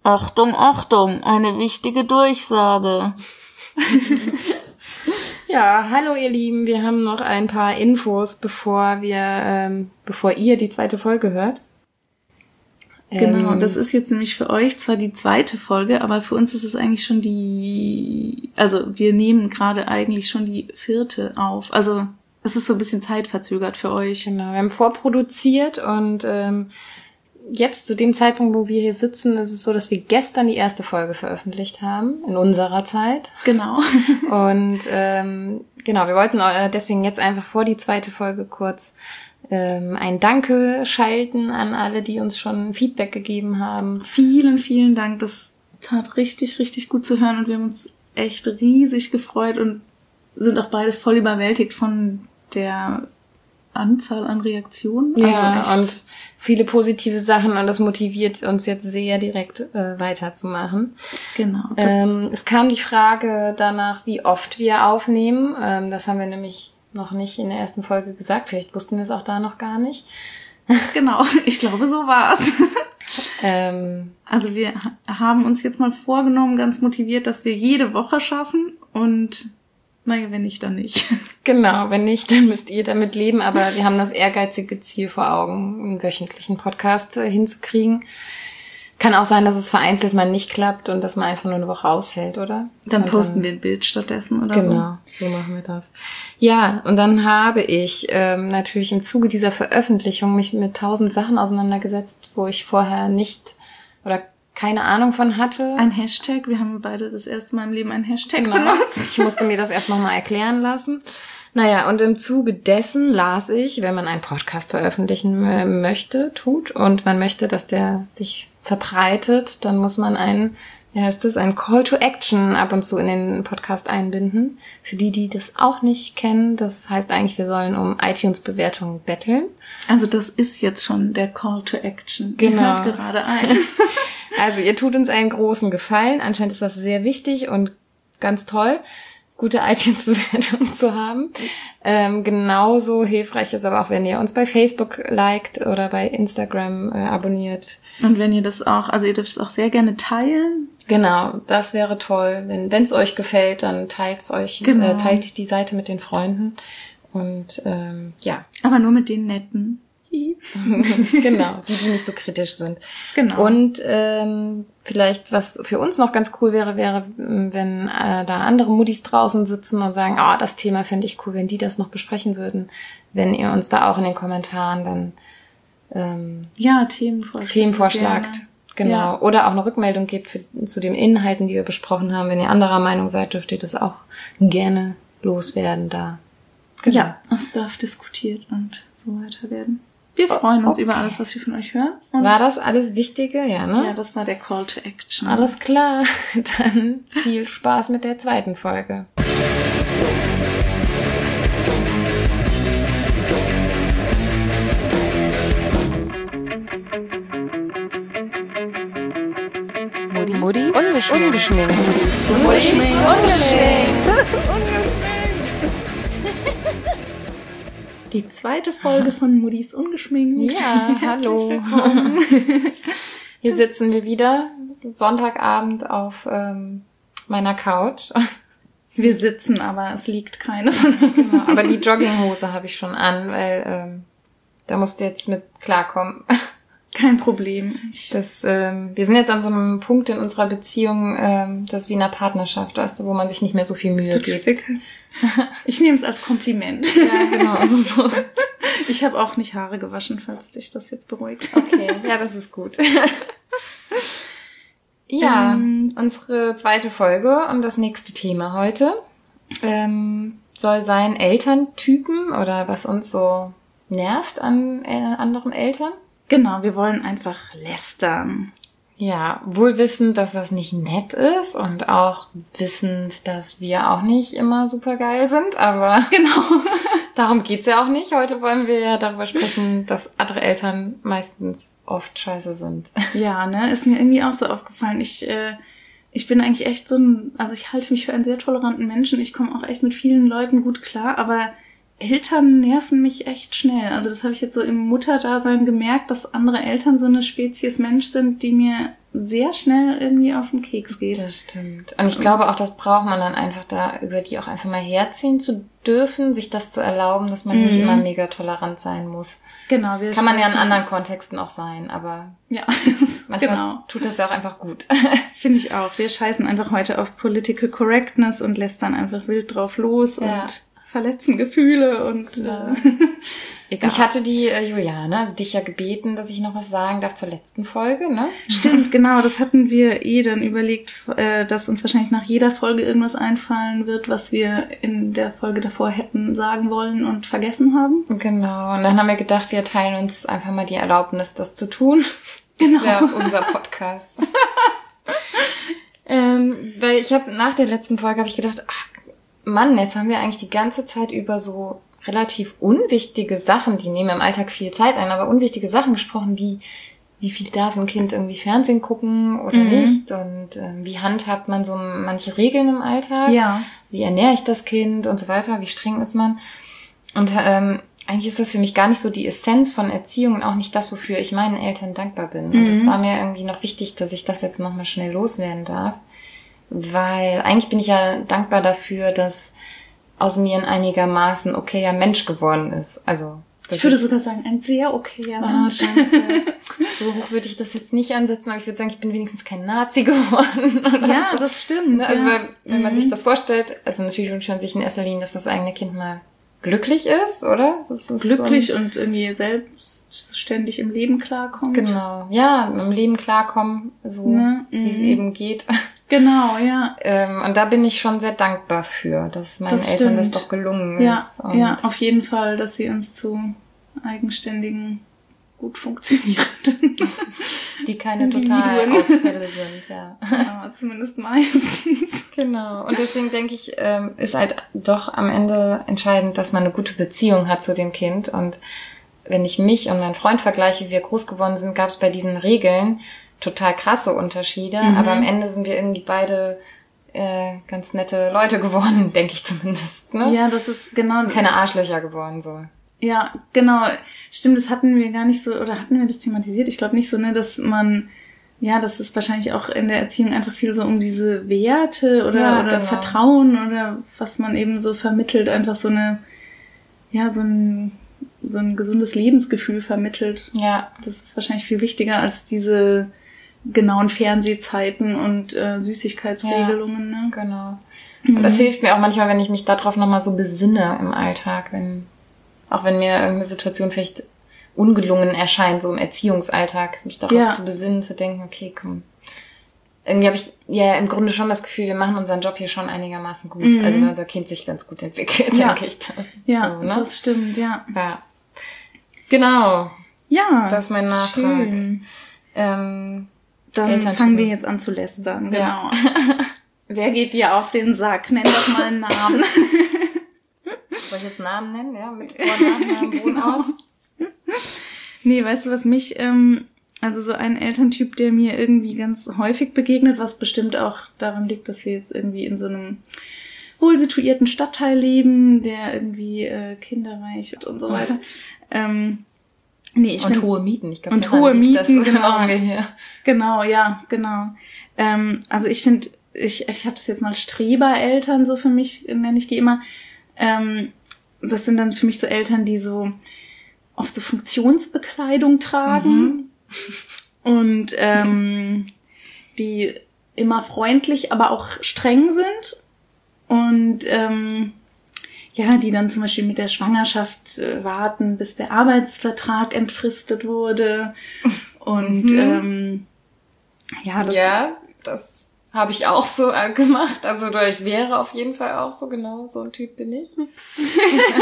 Achtung, Achtung, eine wichtige Durchsage. Ja, hallo ihr Lieben, wir haben noch ein paar Infos, bevor ihr die zweite Folge hört. Genau, das ist jetzt nämlich für euch zwar die zweite Folge, aber für uns ist es eigentlich schon wir nehmen gerade eigentlich schon die 4. auf. Also es ist so ein bisschen zeitverzögert für euch. Genau, wir haben vorproduziert und jetzt zu dem Zeitpunkt, wo wir hier sitzen, ist es so, dass wir gestern die erste Folge veröffentlicht haben, in unserer Zeit. Genau. Und genau, wir wollten deswegen jetzt einfach vor die zweite Folge kurz ein Danke schalten an alle, die uns schon Feedback gegeben haben. Vielen, vielen Dank. Das tat richtig, richtig gut zu hören und wir haben uns echt riesig gefreut und sind auch beide voll überwältigt von der Anzahl an Reaktionen. Ja, also und viele positive Sachen und das motiviert uns jetzt sehr direkt weiterzumachen. Genau. Es kam die Frage danach, wie oft wir aufnehmen. Das haben wir nämlich noch nicht in der ersten Folge gesagt. Vielleicht wussten wir es auch da noch gar nicht. Genau, ich glaube, so war's. Also wir haben uns jetzt mal vorgenommen, ganz motiviert, dass wir jede Woche schaffen und naja, wenn nicht, dann nicht. Genau, wenn nicht, dann müsst ihr damit leben. Aber wir haben das ehrgeizige Ziel vor Augen, einen wöchentlichen Podcast hinzukriegen. Kann auch sein, dass es vereinzelt mal nicht klappt und dass man einfach nur eine Woche ausfällt, oder? Dann posten wir ein Bild stattdessen oder so. Genau, so machen wir das. Ja, und dann habe ich natürlich im Zuge dieser Veröffentlichung mich mit 1000 Sachen auseinandergesetzt, wo ich vorher nicht oder keine Ahnung von hatte. Ein Hashtag, wir haben beide das erste Mal im Leben einen Hashtag benutzt. Ich musste mir das erst nochmal erklären lassen. Naja, und im Zuge dessen las ich, wenn man einen Podcast veröffentlichen tut und man möchte, dass der sich verbreitet, dann muss man einen Call to Action ab und zu in den Podcast einbinden. Für die das auch nicht kennen, das heißt eigentlich, wir sollen um iTunes-Bewertungen betteln. Also das ist jetzt schon der Call to Action. Genau. Ihr hört gerade ein. Also ihr tut uns einen großen Gefallen. Anscheinend ist das sehr wichtig und ganz toll, gute iTunes-Bewertungen zu haben. Genauso hilfreich ist aber auch, wenn ihr uns bei Facebook liked oder bei Instagram abonniert. Und wenn ihr das auch, also ihr dürft es auch sehr gerne teilen. Genau, das wäre toll. Wenn es euch gefällt, dann teilt die Seite mit den Freunden. Und ja. Aber nur mit den Netten. Genau, die nicht so kritisch sind. Genau. Und vielleicht, was für uns noch ganz cool wäre, wenn da andere Muddis draußen sitzen und sagen, das Thema fände ich cool, wenn die das noch besprechen würden. Wenn ihr uns da auch in den Kommentaren dann Themen vorschlagt. Genau. Ja. Oder auch eine Rückmeldung gebt zu den Inhalten, die wir besprochen haben. Wenn ihr anderer Meinung seid, dürft ihr das auch gerne loswerden da. Genau. Ja, es darf diskutiert und so weiter werden. Wir freuen uns über alles, was wir von euch hören. Und war das alles Wichtige? Ja, ne? Ja, das war der Call to Action. Alles klar. Dann viel Spaß mit der zweiten Folge. Muddis ungeschminkt. Die zweite Folge von Muddis ungeschminkt. Ja, hallo. Hier sitzen wir wieder, Sonntagabend auf meiner Couch. Wir sitzen, aber es liegt keine von uns. Genau, aber die Jogginghose habe ich schon an, weil da musst du jetzt mit klarkommen. Kein Problem. Wir sind jetzt an so einem Punkt in unserer Beziehung, das ist wie in einer Partnerschaft, weißt du, wo man sich nicht mehr so viel Mühe gibt. Ich nehme es als Kompliment. Ja, genau. Also so. Ich habe auch nicht Haare gewaschen, falls dich das jetzt beruhigt. Okay, ja, das ist gut. Ja, unsere zweite Folge und das nächste Thema heute soll sein Elterntypen oder was uns so nervt an anderen Eltern. Genau, wir wollen einfach lästern. Ja, wohl wissend, dass das nicht nett ist und auch wissend, dass wir auch nicht immer super geil sind, aber genau, darum geht's ja auch nicht. Heute wollen wir ja darüber sprechen, dass andere Eltern meistens oft scheiße sind. Ja, ne, ist mir irgendwie auch so aufgefallen. Ich bin eigentlich echt also ich halte mich für einen sehr toleranten Menschen. Ich komme auch echt mit vielen Leuten gut klar, aber Eltern nerven mich echt schnell. Also das habe ich jetzt so im Mutterdasein gemerkt, dass andere Eltern so eine Spezies Mensch sind, die mir sehr schnell irgendwie auf den Keks geht. Das stimmt. Und ich glaube auch, das braucht man dann einfach da, über die auch einfach mal herziehen zu dürfen, sich das zu erlauben, dass man nicht immer mega tolerant sein muss. Genau. Kann man ja in anderen Kontexten auch sein, aber ja, manchmal tut das ja auch einfach gut. Finde ich auch. Wir scheißen einfach heute auf Political Correctness und lässt dann einfach wild drauf los und verletzen Gefühle und egal. Ich hatte die Juliane, also dich ja gebeten, dass ich noch was sagen darf zur letzten Folge, ne? Stimmt, genau. Das hatten wir dann überlegt, dass uns wahrscheinlich nach jeder Folge irgendwas einfallen wird, was wir in der Folge davor hätten sagen wollen und vergessen haben. Genau. Und dann haben wir gedacht, wir teilen uns einfach mal die Erlaubnis, das zu tun. Genau. Das ist ja unser Podcast. Weil ich habe nach der letzten Folge gedacht, ach Mann, jetzt haben wir eigentlich die ganze Zeit über so relativ unwichtige Sachen, die nehmen im Alltag viel Zeit ein, aber unwichtige Sachen gesprochen, wie viel darf ein Kind irgendwie Fernsehen gucken oder nicht und wie handhabt man so manche Regeln im Alltag, wie ernähre ich das Kind und so weiter, wie streng ist man und eigentlich ist das für mich gar nicht so die Essenz von Erziehung und auch nicht das, wofür ich meinen Eltern dankbar bin und es war mir irgendwie noch wichtig, dass ich das jetzt nochmal schnell loswerden darf, weil eigentlich bin ich ja dankbar dafür, dass aus mir ein einigermaßen okayer Mensch geworden ist. Also ich würde sogar sagen, ein sehr okayer Mensch. Danke. So hoch würde ich das jetzt nicht ansetzen, aber ich würde sagen, ich bin wenigstens kein Nazi geworden. Oder ja, so. Das stimmt. Also wenn man sich das vorstellt, also natürlich wünscht man sich in erster Linie, dass das eigene Kind mal glücklich ist, oder? Das ist glücklich so und irgendwie selbstständig im Leben klarkommt. Genau, ja, im Leben klarkommen, so wie es eben geht. Genau, ja. Und da bin ich schon sehr dankbar für, dass meinen Eltern das doch gelungen ist. Und ja, auf jeden Fall, dass sie uns zu eigenständigen, gut funktionierenden, die keine totalen Ausfälle sind, ja. Ja, zumindest meistens. Genau. Und deswegen denke ich, ist halt doch am Ende entscheidend, dass man eine gute Beziehung hat zu dem Kind. Und wenn ich mich und meinen Freund vergleiche, wie wir groß geworden sind, gab es bei diesen Regeln total krasse Unterschiede, aber am Ende sind wir irgendwie beide ganz nette Leute geworden, denke ich zumindest. Ne? Ja, das ist genau... Keine Arschlöcher geworden, so. Ja, genau. Stimmt, das hatten wir gar nicht so, oder hatten wir das thematisiert? Ich glaube nicht so, ne, dass man, ja, das ist wahrscheinlich auch in der Erziehung einfach viel so um diese Werte oder genau. Vertrauen oder was man eben so vermittelt, einfach so eine, ja, so ein gesundes Lebensgefühl vermittelt. Ja. Das ist wahrscheinlich viel wichtiger als diese genauen Fernsehzeiten und Süßigkeitsregelungen. Ne? Genau. Und das hilft mir auch manchmal, wenn ich mich darauf nochmal so besinne im Alltag, auch wenn mir irgendeine Situation vielleicht ungelungen erscheint, so im Erziehungsalltag, mich darauf zu besinnen, zu denken, okay, komm. Irgendwie habe ich ja im Grunde schon das Gefühl, wir machen unseren Job hier schon einigermaßen gut. Also wenn unser Kind sich ganz gut entwickelt, denke ich das. Ja, so, ne? Das stimmt, ja. Genau. Ja. Das ist mein Nachtrag. Schön. Dann fangen wir jetzt an zu lästern, genau. Ja. Wer geht dir auf den Sack? Nenn doch mal einen Namen. Soll ich jetzt Namen nennen, ja? Mit Vornamen, Wohnort? Nee, weißt du, was mich, also so ein Elterntyp, der mir irgendwie ganz häufig begegnet, was bestimmt auch daran liegt, dass wir jetzt irgendwie in so einem wohlsituierten Stadtteil leben, der irgendwie kinderreich und so weiter. Nee, ich und hohe Mieten, ich glaube, und hohe Mieten, das genau. Wir hier. Genau, ja, genau. Also ich finde, ich habe das jetzt mal Strebereltern, so für mich nenne ich die immer. Das sind dann für mich so Eltern, die so oft so Funktionsbekleidung tragen und die immer freundlich, aber auch streng sind und ja, die dann zum Beispiel mit der Schwangerschaft warten, bis der Arbeitsvertrag entfristet wurde. Und das habe ich auch so gemacht. Also ich wäre auf jeden Fall auch so, genau, so ein Typ bin ich. Ups.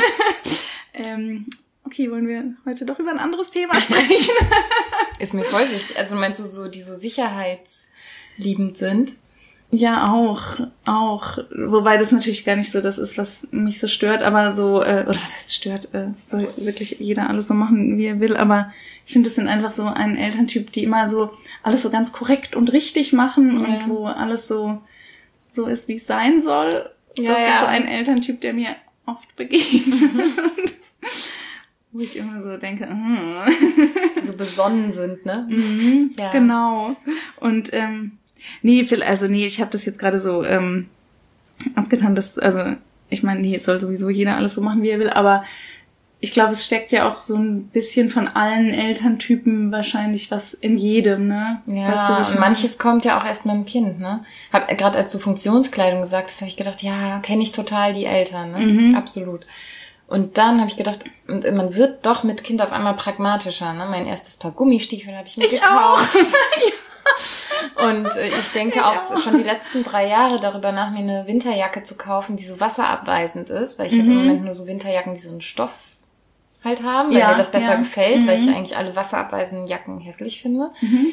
Okay, wollen wir heute doch über ein anderes Thema sprechen? Ist mir voll wichtig. Also meinst du so, die so sicherheitsliebend sind? Ja, auch. Wobei das natürlich gar nicht so das ist, was mich so stört, aber so, oder was heißt stört, soll wirklich jeder alles so machen, wie er will, aber ich finde, das sind einfach so ein Elterntyp, die immer so alles so ganz korrekt und richtig machen und wo alles so ist, wie es sein soll. Ja, das ist so ein Elterntyp, der mir oft begegnet. wo ich immer so denke, die so besonnen sind, ne? Ja. Genau. Und ich habe das jetzt gerade so abgetan, dass, also ich meine, nee, es soll sowieso jeder alles so machen, wie er will, aber ich glaube, es steckt ja auch so ein bisschen von allen Elterntypen wahrscheinlich was in jedem, ne? Ja, weißt du, und manches kommt ja auch erst mit dem Kind, ne? Gerade als du Funktionskleidung gesagt hast, habe ich gedacht, ja, kenne ich total die Eltern, ne? Absolut. Und dann habe ich gedacht, man wird doch mit Kind auf einmal pragmatischer, ne? Mein erstes Paar Gummistiefel habe ich mir gekauft. Und ich denke auch schon die letzten 3 Jahre darüber nach, mir eine Winterjacke zu kaufen, die so wasserabweisend ist, weil ich habe im Moment nur so Winterjacken, die so einen Stoff halt haben, weil mir das besser gefällt, weil ich eigentlich alle wasserabweisenden Jacken hässlich finde.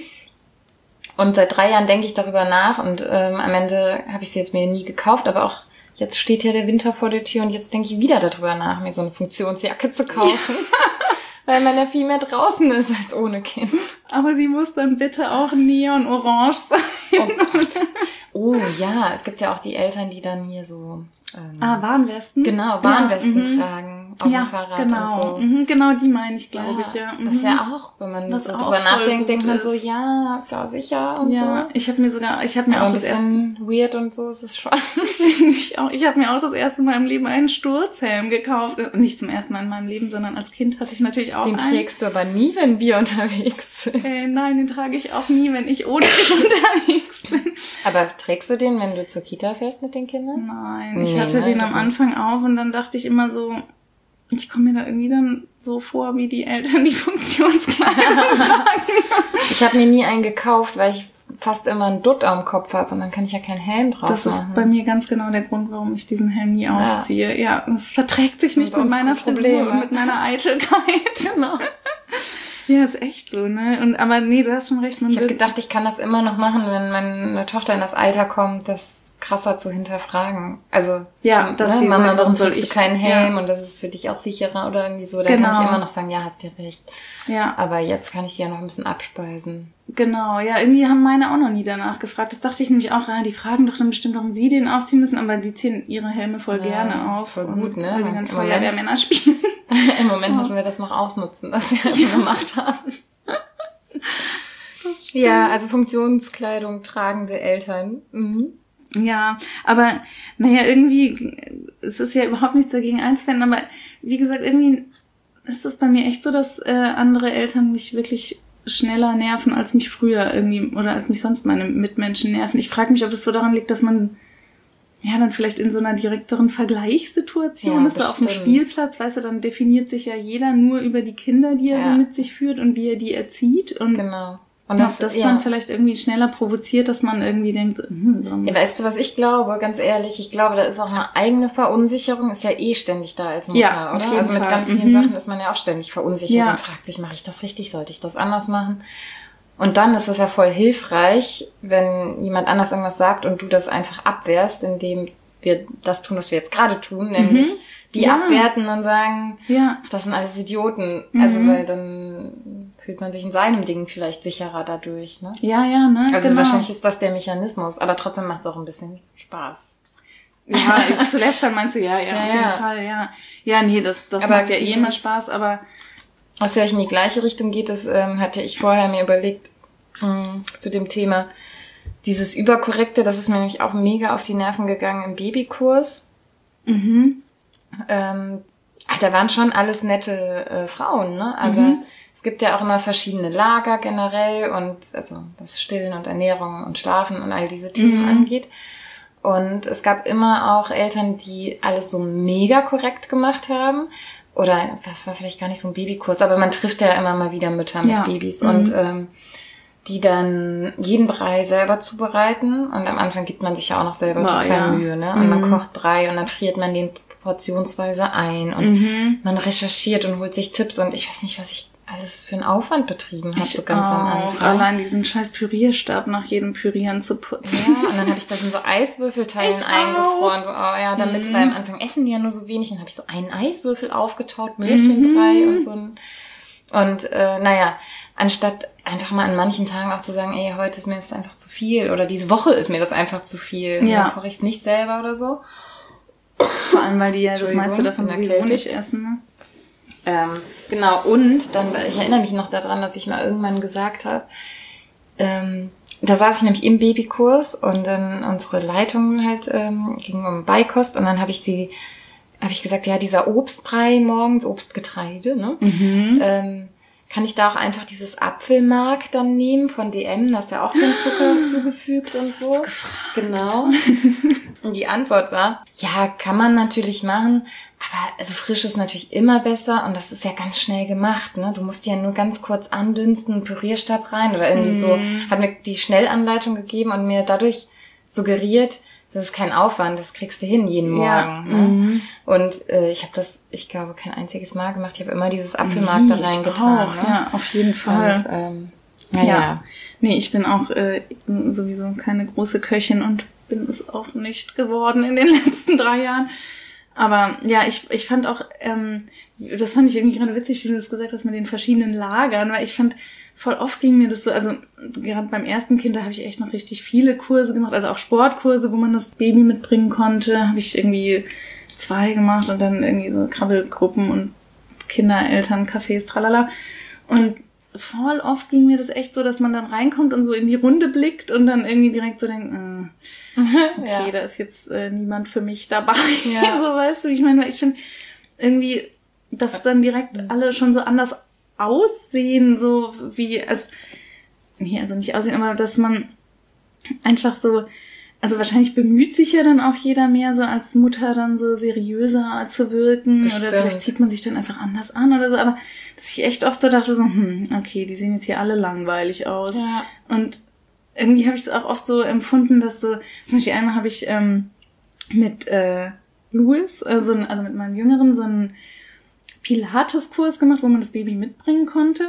Und seit 3 Jahren denke ich darüber nach und am Ende habe ich sie jetzt mir nie gekauft, aber auch jetzt steht ja der Winter vor der Tür und jetzt denke ich wieder darüber nach, mir so eine Funktionsjacke zu kaufen. Weil man ja viel mehr draußen ist als ohne Kind. Aber sie muss dann bitte auch neon-orange sein. Oh Gott. Oh ja, es gibt ja auch die Eltern, die dann hier so... Warnwesten? Genau, Warnwesten tragen auf dem Fahrrad genau. und so. Genau, die meine ich, glaube ich, ja. Das ist ja auch, wenn man so drüber nachdenkt, denkt man so, ja, ist ja sicher und so. Ich habe mir aber auch das bisschen weird und so ist es schon. Ich habe mir auch das erste Mal im Leben einen Sturzhelm gekauft. Nicht zum ersten Mal in meinem Leben, sondern als Kind hatte ich natürlich auch den einen. Den trägst du aber nie, wenn wir unterwegs sind. Nein, den trage ich auch nie, wenn ich ohne dich unterwegs bin. Aber trägst du den, wenn du zur Kita fährst mit den Kindern? Nein, ich hatte den am Anfang auf und dann dachte ich immer so, ich komme mir da irgendwie dann so vor, wie die Eltern die Funktionskleidung tragen. Ich habe mir nie einen gekauft, weil ich fast immer einen Dutt am Kopf habe und dann kann ich ja keinen Helm drauf machen. Das ist bei mir ganz genau der Grund, warum ich diesen Helm nie aufziehe. Ja, es verträgt sich nicht mit meiner Frisur und mit meiner Eitelkeit. Genau. Ja, ist echt so, ne? Aber nee, du hast schon recht. Ich habe gedacht, ich kann das immer noch machen, wenn meine Tochter in das Alter kommt, das krasser zu hinterfragen. Also, dass ne, Mama, warum trägst du keinen Helm und das ist für dich auch sicherer oder irgendwie so. Da kann ich immer noch sagen, ja, hast dir recht. Ja. Aber jetzt kann ich die ja noch ein bisschen abspeisen. Genau, ja, irgendwie haben meine auch noch nie danach gefragt. Das dachte ich nämlich auch, die fragen doch dann bestimmt, warum sie den aufziehen müssen, aber die ziehen ihre Helme voll gerne auf. Voll gut, ne? Weil die dann Feuerwehrmänner spielen. Im Moment müssen wir das noch ausnutzen, was wir schon gemacht haben. Das stimmt. Ja, also Funktionskleidung tragende Eltern. Ja, aber irgendwie, es ist ja überhaupt nichts dagegen einzuwenden, aber wie gesagt, irgendwie ist das bei mir echt so, dass andere Eltern mich wirklich schneller nerven als mich früher irgendwie oder als mich sonst meine Mitmenschen nerven. Ich frage mich, ob das so daran liegt, dass man dann vielleicht in so einer direkteren Vergleichssituation ist, so auf dem Spielplatz, weißt du, dann definiert sich ja jeder nur über die Kinder, die er mit sich führt und wie er die erzieht und genau. Und das dann vielleicht irgendwie schneller provoziert, dass man irgendwie denkt, Ja, weißt du, was ich glaube? Ganz ehrlich, ich glaube, da ist auch eine eigene Verunsicherung, ist ja ständig da als Mutter, oder? Auf jeden also mit Fall. ganz vielen Sachen ist man ja auch ständig verunsichert und fragt sich, mache ich das richtig, sollte ich das anders machen? Und dann ist es ja voll hilfreich, wenn jemand anders irgendwas sagt und du das einfach abwehrst, indem wir das tun, was wir jetzt gerade tun, nämlich die abwerten und sagen, das sind alles Idioten. Also, weil dann fühlt man sich in seinem Ding vielleicht sicherer dadurch, ne? Ja, ne? Also wahrscheinlich ist das der Mechanismus, aber trotzdem macht es auch ein bisschen Spaß. Ja, zu lästern meinst du, auf jeden Fall, ja. Ja, nee, das macht ja immer Spaß, aber... Was vielleicht in die gleiche Richtung geht, das hatte ich vorher mir überlegt, zu dem Thema, dieses Überkorrekte, das ist mir nämlich auch mega auf die Nerven gegangen im Babykurs. Da waren schon alles nette Frauen, ne? Aber es gibt ja auch immer verschiedene Lager generell und also das Stillen und Ernährung und Schlafen und all diese Themen angeht. Und es gab immer auch Eltern, die alles so mega korrekt gemacht haben. Oder das war vielleicht gar nicht so ein Babykurs, aber man trifft ja immer mal wieder Mütter mit Babys und die dann jeden Brei selber zubereiten. Und am Anfang gibt man sich ja auch noch selber total Mühe, ne? Und man kocht Brei und dann friert man den portionsweise ein und man recherchiert und holt sich Tipps und ich weiß nicht, was ich alles für einen Aufwand betrieben habe, so ganz am Anfang. Allein diesen scheiß Pürierstab nach jedem Pürieren zu putzen. Ja, und dann habe ich das in so Eiswürfelteilen eingefroren. Damit, weil am Anfang essen die ja nur so wenig. Dann habe ich so einen Eiswürfel aufgetaut, Möhrchenbrei und so ein. Und anstatt einfach mal an manchen Tagen auch zu sagen, ey, heute ist mir das einfach zu viel oder diese Woche ist mir das einfach zu viel. Ja. Dann koche ich es nicht selber oder so. Vor allem, weil die ja das meiste davon sowieso nicht essen, ne? Genau, und dann, ich erinnere mich noch daran, dass ich mal irgendwann gesagt habe, da saß ich nämlich im Babykurs und dann unsere Leitung halt ging um Beikost und dann habe ich gesagt, ja, dieser Obstbrei morgens, Obstgetreide, ne? Kann ich da auch einfach dieses Apfelmark dann nehmen von DM? Da ist ja auch kein Zucker zugefügt und so. Hast du gefragt? Genau. Und die Antwort war, ja, kann man natürlich machen, aber also frisch ist natürlich immer besser und das ist ja ganz schnell gemacht, ne? Du musst ja nur ganz kurz andünsten, einen Pürierstab rein oder irgendwie so. Hat mir die Schnellanleitung gegeben und mir dadurch suggeriert, das ist kein Aufwand, das kriegst du hin jeden Morgen. Ne? Und ich habe das, ich glaube, kein einziges Mal gemacht. Ich habe immer dieses Apfelmark da reingetan. Auch, ne? Ja, auf jeden Fall. Und, ja. Nee, ich bin auch sowieso keine große Köchin und bin es auch nicht geworden in den letzten 3 Jahren. Aber ja, ich fand auch, das fand ich irgendwie gerade witzig, wie du das gesagt hast mit den verschiedenen Lagern, weil ich fand, voll oft ging mir das so, also gerade beim ersten Kind, da habe ich echt noch richtig viele Kurse gemacht, also auch Sportkurse, wo man das Baby mitbringen konnte, habe ich irgendwie 2 gemacht und dann irgendwie so Krabbelgruppen und Kindereltern, Cafés, tralala. Und voll oft ging mir das echt so, dass man dann reinkommt und so in die Runde blickt und dann irgendwie direkt so denkt, okay, da ist jetzt niemand für mich dabei. Ja. So, weißt du, ich meine, ich finde irgendwie, dass dann direkt alle schon so anders aussehen, so wie also nicht aussehen, aber dass man einfach so, also wahrscheinlich bemüht sich ja dann auch jeder mehr so als Mutter dann so seriöser zu wirken. Bestimmt. Oder vielleicht zieht man sich dann einfach anders an oder so, aber dass ich echt oft so dachte so, okay, die sehen jetzt hier alle langweilig aus. Ja. Und irgendwie habe ich es auch oft so empfunden, dass so, zum Beispiel einmal habe ich mit Louis, also mit meinem Jüngeren, so einen Pilates-Kurs gemacht, wo man das Baby mitbringen konnte.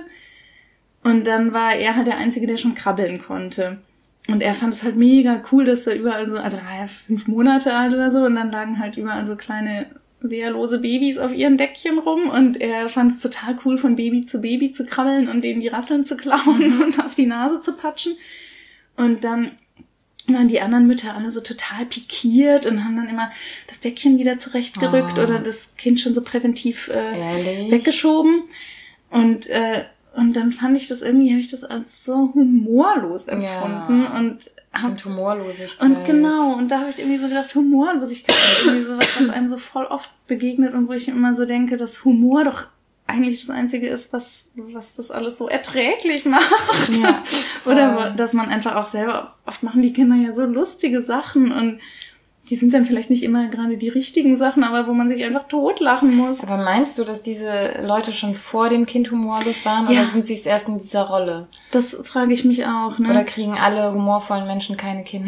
Und dann war er halt der Einzige, der schon krabbeln konnte. Und er fand es halt mega cool, dass da überall so, also da war er 5 Monate alt oder so, und dann lagen halt überall so kleine wehrlose Babys auf ihren Deckchen rum. Und er fand es total cool, von Baby zu krabbeln und denen die Rasseln zu klauen und auf die Nase zu patschen. Und dann waren die anderen Mütter alle so total pikiert und haben dann immer das Deckchen wieder zurechtgerückt oder das Kind schon so präventiv weggeschoben. Und dann fand ich das irgendwie, habe ich das als so humorlos empfunden. Und Humorlosigkeit. Und genau, und da habe ich irgendwie so gedacht, Humorlosigkeit ist irgendwie so was einem so voll oft begegnet und wo ich immer so denke, dass Humor doch eigentlich das Einzige ist, was das alles so erträglich macht. Ja, oder dass man einfach auch selber, oft machen die Kinder ja so lustige Sachen und die sind dann vielleicht nicht immer gerade die richtigen Sachen, aber wo man sich einfach totlachen muss. Aber meinst du, dass diese Leute schon vor dem Kind humorlos waren oder sind sie es erst in dieser Rolle? Das frage ich mich auch, ne? Oder kriegen alle humorvollen Menschen keine Kinder?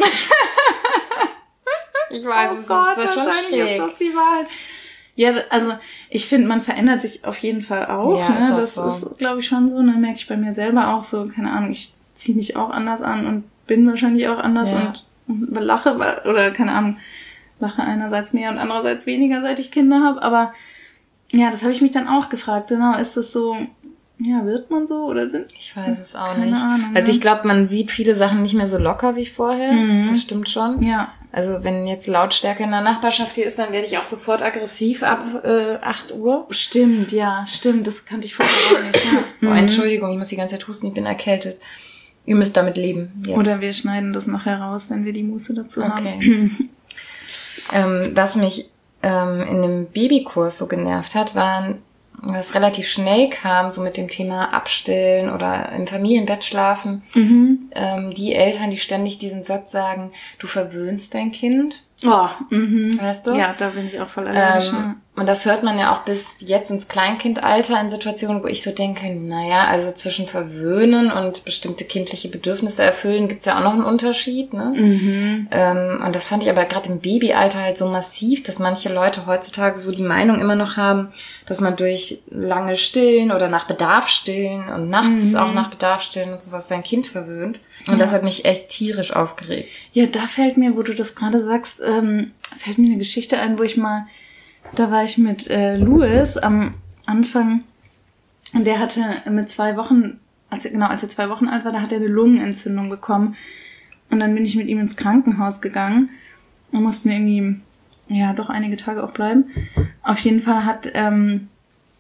Ich weiß es nicht, das ist schon schräg. Ist das die Wahrheit. Ja, also ich finde, man verändert sich auf jeden Fall auch. Ja, ne? Das ist, glaube ich, schon so. Ne? Merke ich bei mir selber auch so, keine Ahnung, ich ziehe mich auch anders an und bin wahrscheinlich auch anders und lache, oder keine Ahnung, lache einerseits mehr und andererseits weniger, seit ich Kinder habe. Aber ja, das habe ich mich dann auch gefragt. Genau, ist das so, ja, wird man so oder sind? Ich weiß es auch nicht. Ahnung, also ich glaube, man sieht viele Sachen nicht mehr so locker wie vorher. Das stimmt schon. Ja. Also wenn jetzt Lautstärke in der Nachbarschaft hier ist, dann werde ich auch sofort aggressiv ab 8 Uhr. Stimmt, das kannte ich vorher auch nicht. Ja. Oh, Entschuldigung, ich muss die ganze Zeit husten, ich bin erkältet. Ihr müsst damit leben. Jetzt. Oder wir schneiden das nachher raus, wenn wir die Muße dazu haben. Was mich in dem Babykurs so genervt hat, waren, was relativ schnell kam, so mit dem Thema Abstillen oder im Familienbett schlafen. Die Eltern, die ständig diesen Satz sagen, du verwöhnst dein Kind. Oh, weißt du? Ja, da bin ich auch voll allergisch. Und das hört man ja auch bis jetzt ins Kleinkindalter in Situationen, wo ich so denke, naja, also zwischen verwöhnen und bestimmte kindliche Bedürfnisse erfüllen gibt's ja auch noch einen Unterschied, ne? Und das fand ich aber gerade im Babyalter halt so massiv, dass manche Leute heutzutage so die Meinung immer noch haben, dass man durch lange Stillen oder nach Bedarf stillen und nachts auch nach Bedarf stillen und sowas sein Kind verwöhnt. Und das hat mich echt tierisch aufgeregt. Ja, da fällt mir, wo du das gerade sagst, fällt mir eine Geschichte ein, da war ich mit Louis am Anfang und der hatte mit 2 Wochen, als er 2 Wochen alt war, da hat er eine Lungenentzündung bekommen und dann bin ich mit ihm ins Krankenhaus gegangen und mussten irgendwie, doch einige Tage auch bleiben. Auf jeden Fall hat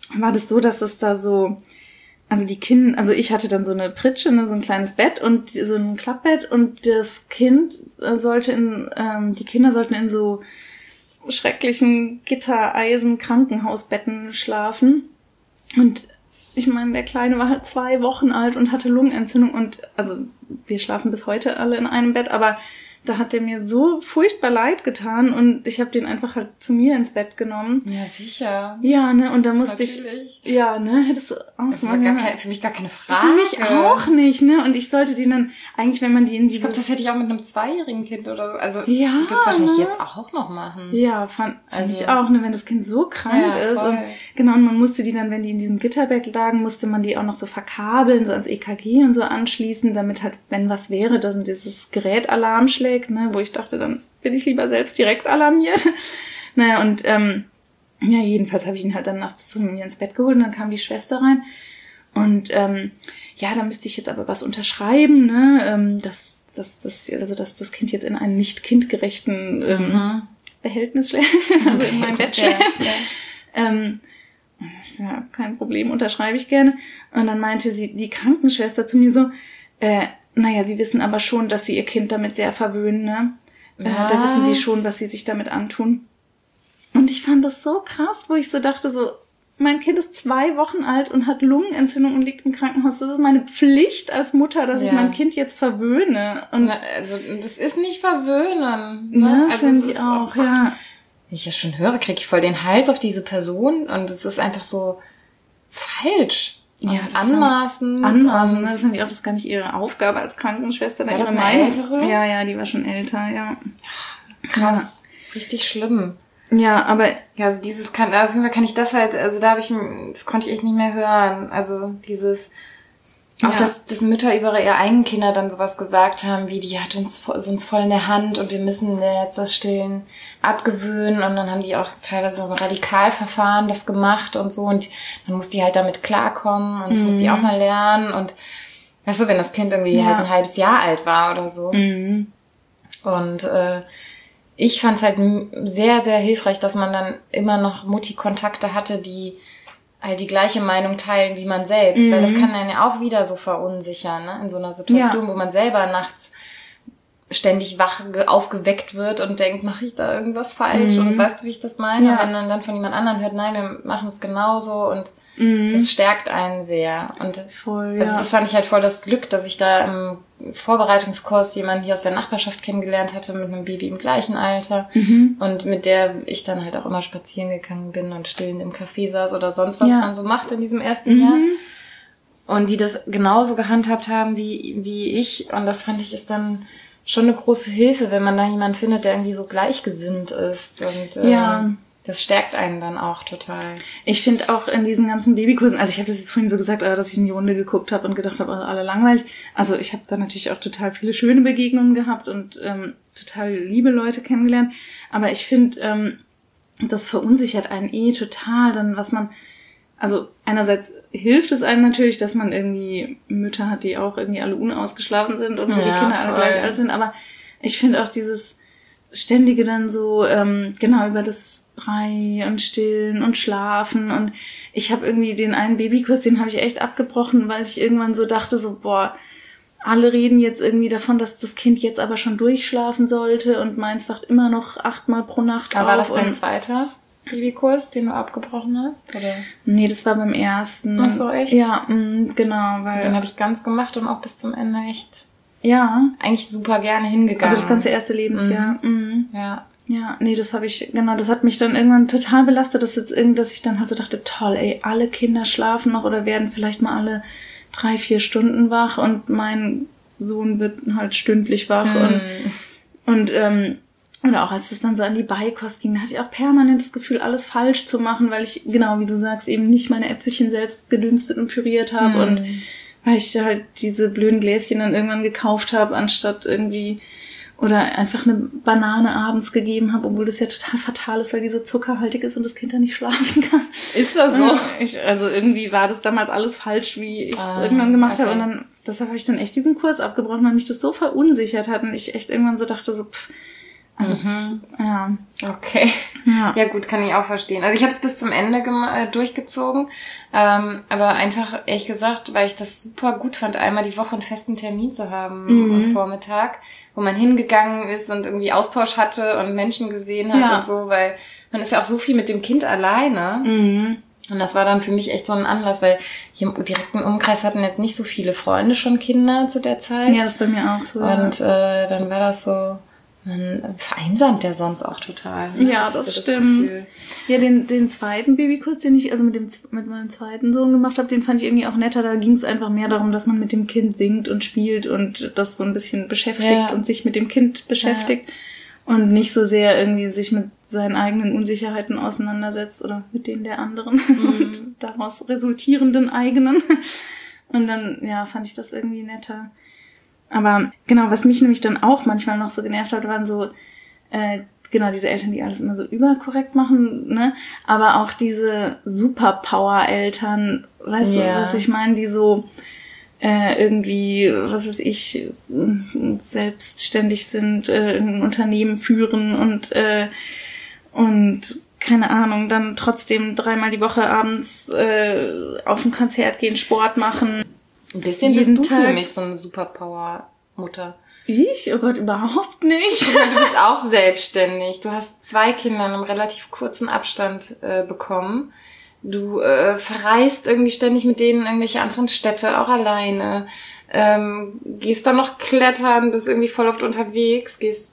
war das so, dass es da so, also ich hatte dann so eine Pritsche, ne, so ein kleines Bett und so ein Klappbett und das Kind die Kinder sollten in so schrecklichen Gittereisen-Krankenhausbetten schlafen. Und ich meine, der Kleine war halt 2 Wochen alt und hatte Lungenentzündung und, also, wir schlafen bis heute alle in einem Bett, aber da hat der mir so furchtbar leid getan und ich habe den einfach halt zu mir ins Bett genommen. Ja, sicher. Ja, ne, und da musste Natürlich. Ja, ne, hättest du auch das ist für mich gar keine Frage. Für mich auch nicht, ne, und ich sollte den dann, eigentlich, wenn man die in dieses... Ich glaube, das hätte ich auch mit einem 2-jährigen Kind oder so, also, ja, ich würde es wahrscheinlich jetzt auch noch machen. Ja, fand ich auch, ne, wenn das Kind so krank ist und genau, und man musste die dann, wenn die in diesem Gitterbett lagen, musste man die auch noch so verkabeln, so ans EKG und so anschließen, damit halt, wenn was wäre, dann dieses Gerät Alarm schlägt, ne, wo ich dachte, dann bin ich lieber selbst direkt alarmiert. Naja, und ja, jedenfalls habe ich ihn halt dann nachts zu mir ins Bett geholt und dann kam die Schwester rein und ja, da müsste ich jetzt aber was unterschreiben, ne, dass das Kind jetzt in einem nicht kindgerechten Behältnis schläft, also in meinem Bett schläft. Ich sag, ja, kein Problem, unterschreibe ich gerne. Und dann meinte die Krankenschwester zu mir so, naja, Sie wissen aber schon, dass Sie Ihr Kind damit sehr verwöhnen, ne? Da wissen Sie schon, was Sie sich damit antun. Und ich fand das so krass, wo ich so dachte, so, mein Kind ist 2 Wochen alt und hat Lungenentzündung und liegt im Krankenhaus. Das ist meine Pflicht als Mutter, dass ich mein Kind jetzt verwöhne. Und also, das ist nicht verwöhnen. Ne? Also, finde ich auch, ja. Wenn ich das schon höre, kriege ich voll den Hals auf diese Person und es ist einfach so falsch. Ja, anmaßend. Ne? Das fand ich auch, das ist gar nicht ihre Aufgabe als Krankenschwester. War das eine ältere? Ja, die war schon älter, ja. Krass. Ja. Richtig schlimm. Ja, aber... Ja, also auf jeden Fall kann ich das halt, also das konnte ich echt nicht mehr hören. Also dieses... Auch, dass Mütter über ihre eigenen Kinder dann sowas gesagt haben, wie die hat uns voll in der Hand und wir müssen jetzt das Stillen abgewöhnen und dann haben die auch teilweise so ein Radikalverfahren das gemacht und so und dann muss die halt damit klarkommen und das muss die auch mal lernen und weißt du, wenn das Kind irgendwie halt ein halbes Jahr alt war oder so. Und ich fand es halt sehr, sehr hilfreich, dass man dann immer noch Mutti-Kontakte hatte, die halt die gleiche Meinung teilen wie man selbst, weil das kann einen ja auch wieder so verunsichern, ne? In so einer Situation, wo man selber nachts ständig aufgeweckt wird und denkt, mache ich da irgendwas falsch und weißt du, wie ich das meine? Wenn man dann von jemand anderem hört, nein, wir machen es genauso und das stärkt einen sehr. Und also das fand ich halt voll das Glück, dass ich da im Vorbereitungskurs jemanden hier aus der Nachbarschaft kennengelernt hatte mit einem Baby im gleichen Alter und mit der ich dann halt auch immer spazieren gegangen bin und stillend im Café saß oder sonst was man so macht in diesem ersten Jahr. Und die das genauso gehandhabt haben wie ich. Und das fand ich ist dann schon eine große Hilfe, wenn man da jemanden findet, der irgendwie so gleichgesinnt ist. Und das stärkt einen dann auch total. Ich finde auch in diesen ganzen Babykursen, also ich habe das jetzt vorhin so gesagt, dass ich in die Runde geguckt habe und gedacht habe, alle langweilig. Also ich habe da natürlich auch total viele schöne Begegnungen gehabt und total liebe Leute kennengelernt. Aber ich finde, das verunsichert einen total, dann was man, also einerseits hilft es einem natürlich, dass man irgendwie Mütter hat, die auch irgendwie alle unausgeschlafen sind und wo die Kinder alle gleich alt sind. Aber ich finde auch dieses ständige dann so, genau, über das Brei und Stillen und Schlafen und ich habe irgendwie den einen Babykurs, den habe ich echt abgebrochen, weil ich irgendwann so dachte, so, boah, alle reden jetzt irgendwie davon, dass das Kind jetzt aber schon durchschlafen sollte und meins wacht immer noch 8-mal pro Nacht auf. Aber war das dein zweiter Babykurs, den du abgebrochen hast? Oder? Nee, das war beim ersten. Ach so, echt? Ja, genau, weil... Den habe ich ganz gemacht und auch bis zum Ende echt... Ja. Eigentlich super gerne hingegangen. Also das ganze erste Lebensjahr. Ja, nee, das hat mich dann irgendwann total belastet, dass ich dann halt so dachte, toll, ey, alle Kinder schlafen noch oder werden vielleicht mal alle 3-4 Stunden wach und mein Sohn wird halt stündlich wach und oder auch als es dann so an die Beikost ging, da hatte ich auch permanent das Gefühl, alles falsch zu machen, weil ich, genau wie du sagst, eben nicht meine Äpfelchen selbst gedünstet und püriert habe und weil ich halt diese blöden Gläschen dann irgendwann gekauft habe, anstatt irgendwie oder einfach eine Banane abends gegeben habe, obwohl das ja total fatal ist, weil die so zuckerhaltig ist und das Kind dann nicht schlafen kann. Ist das so? Also irgendwie war das damals alles falsch, wie ich es irgendwann gemacht habe und dann, deshalb habe ich dann echt diesen Kurs abgebrochen, weil mich das so verunsichert hat und ich echt irgendwann so dachte so, Also ja. Okay. Ja gut, kann ich auch verstehen. Also ich habe es bis zum Ende durchgezogen, aber einfach, ehrlich gesagt, weil ich das super gut fand, einmal die Woche einen festen Termin zu haben am Vormittag, wo man hingegangen ist und irgendwie Austausch hatte und Menschen gesehen hat und so, weil man ist ja auch so viel mit dem Kind alleine. Und das war dann für mich echt so ein Anlass, weil hier im direkten Umkreis hatten jetzt nicht so viele Freunde schon Kinder zu der Zeit. Ja, das ist bei mir auch so. Und dann war das so, man vereinsamt ja sonst auch total. Ja, das stimmt. Ja, den zweiten Babykurs, den ich also mit meinem zweiten Sohn gemacht habe, den fand ich irgendwie auch netter. Da ging es einfach mehr darum, dass man mit dem Kind singt und spielt und das so ein bisschen beschäftigt und sich mit dem Kind beschäftigt. Und nicht so sehr irgendwie sich mit seinen eigenen Unsicherheiten auseinandersetzt oder mit denen der anderen und daraus resultierenden eigenen. Und dann, fand ich das irgendwie netter. Aber genau, was mich nämlich dann auch manchmal noch so genervt hat, waren so, diese Eltern, die alles immer so überkorrekt machen, ne? Aber auch diese Superpower-Eltern, weißt du, was ich meine, die so irgendwie, was weiß ich, selbstständig sind, ein Unternehmen führen und keine Ahnung, dann trotzdem 3-mal die Woche abends auf ein Konzert gehen, Sport machen. Ein bisschen bist du für mich so eine Superpower-Mutter. Ich? Oh Gott, überhaupt nicht. Du bist auch selbstständig. Du hast 2 Kinder in einem relativ kurzen Abstand bekommen. Du verreist irgendwie ständig mit denen in irgendwelche anderen Städte, auch alleine. Gehst dann noch klettern, bist irgendwie voll oft unterwegs, bist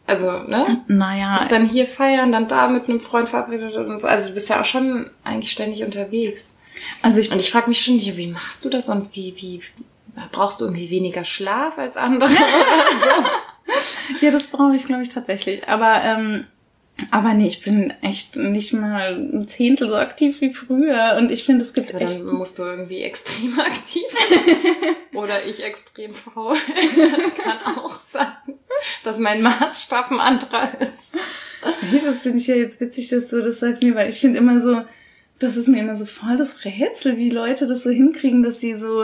dann hier feiern, dann da mit einem Freund verabredet und so. Also du bist ja auch schon eigentlich ständig unterwegs. Und ich frage mich schon, wie machst du das und wie brauchst du irgendwie weniger Schlaf als andere? Ja, das brauche ich, glaube ich, tatsächlich. Aber nee, ich bin echt nicht mal ein Zehntel so aktiv wie früher. Und ich finde, es gibt aber echt... Dann musst du irgendwie extrem aktiv sein. Oder ich extrem faul. Das kann auch sein, dass mein Maßstab ein anderer ist. Das finde ich ja jetzt witzig, dass du das sagst. Nee, weil ich finde immer so, das ist mir immer so voll das Rätsel, wie Leute das so hinkriegen, dass sie so,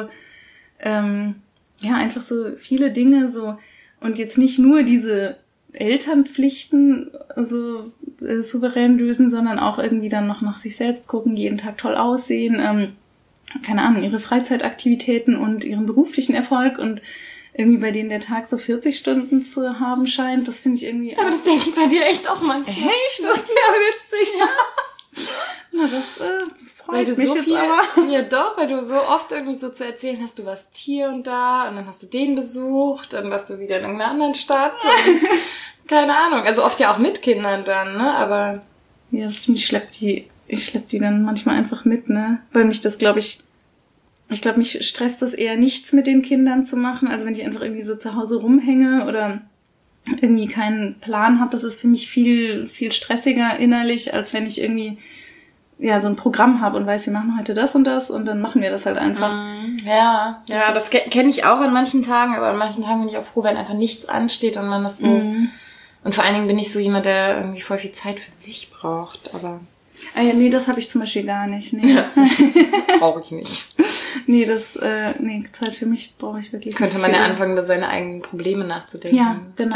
einfach so viele Dinge so, und jetzt nicht nur diese Elternpflichten so souverän lösen, sondern auch irgendwie dann noch nach sich selbst gucken, jeden Tag toll aussehen, keine Ahnung, ihre Freizeitaktivitäten und ihren beruflichen Erfolg und irgendwie bei denen der Tag so 40 Stunden zu haben scheint, das finde ich irgendwie... Aber das denke ich bei dir echt auch manchmal. Echt? Das ist ja witzig. Ja. Na, das freut mich jetzt aber. Ja doch, weil du so oft irgendwie so zu erzählen hast, du warst hier und da und dann hast du den besucht, dann warst du wieder in irgendeiner anderen Stadt. Und, keine Ahnung, also oft ja auch mit Kindern dann, ne, aber... Ja, das stimmt, ich schlepp die dann manchmal einfach mit, ne, weil mich das, ich glaube, mich stresst das eher nichts mit den Kindern zu machen, also wenn ich einfach irgendwie so zu Hause rumhänge oder irgendwie keinen Plan habe, das ist für mich viel, viel stressiger innerlich, als wenn ich irgendwie so ein Programm habe und weiß, wir machen heute das und dann machen wir das halt einfach. Ja, das kenne ich auch an manchen Tagen, aber an manchen Tagen bin ich auch froh, wenn einfach nichts ansteht und man das so... Und vor allen Dingen bin ich so jemand, der irgendwie voll viel Zeit für sich braucht, aber... Nee, das habe ich zum Beispiel gar nicht. Nee. Ja, brauche ich nicht. Nee, Zeit für mich brauche ich wirklich nicht. Könnte man ja anfangen, über seine eigenen Probleme nachzudenken. Ja, genau.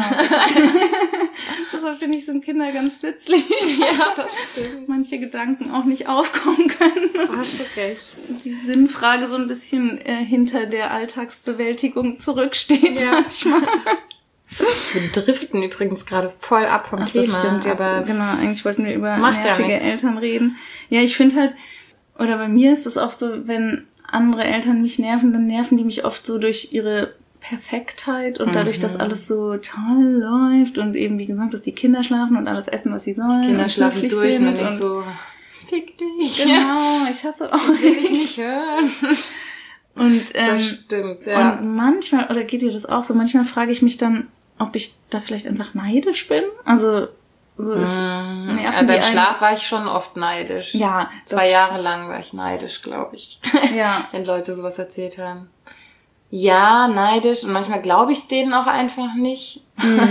Deshalb finde ich, sind Kinder ganz nützlich. Ja, das stimmt. Manche Gedanken auch nicht aufkommen können. Hast du recht. Die Sinnfrage so ein bisschen hinter der Alltagsbewältigung zurücksteht manchmal. Wir driften übrigens gerade voll ab vom Thema. Das stimmt, aber genau, eigentlich wollten wir über nervige ja Eltern reden. Ja, ich finde halt, oder bei mir ist es oft so, wenn andere Eltern mich nerven, dann nerven die mich oft so durch ihre Perfektheit und dadurch, dass alles so toll läuft und eben, wie gesagt, dass die Kinder schlafen und alles essen, was sie sollen. Kinder schlafen durch und man denkt so, fick dich. Genau, ich hasse auch will ich nicht hören. Und, das stimmt, ja. Und manchmal, oder geht dir das auch so, manchmal frage ich mich dann, ob ich da vielleicht einfach neidisch bin. Also so ist beim Schlaf war ich schon oft neidisch. Ja. 2 Jahre lang war ich neidisch, glaube ich. Ja. Wenn Leute sowas erzählt haben. Ja, neidisch. Und manchmal glaube ich es denen auch einfach nicht.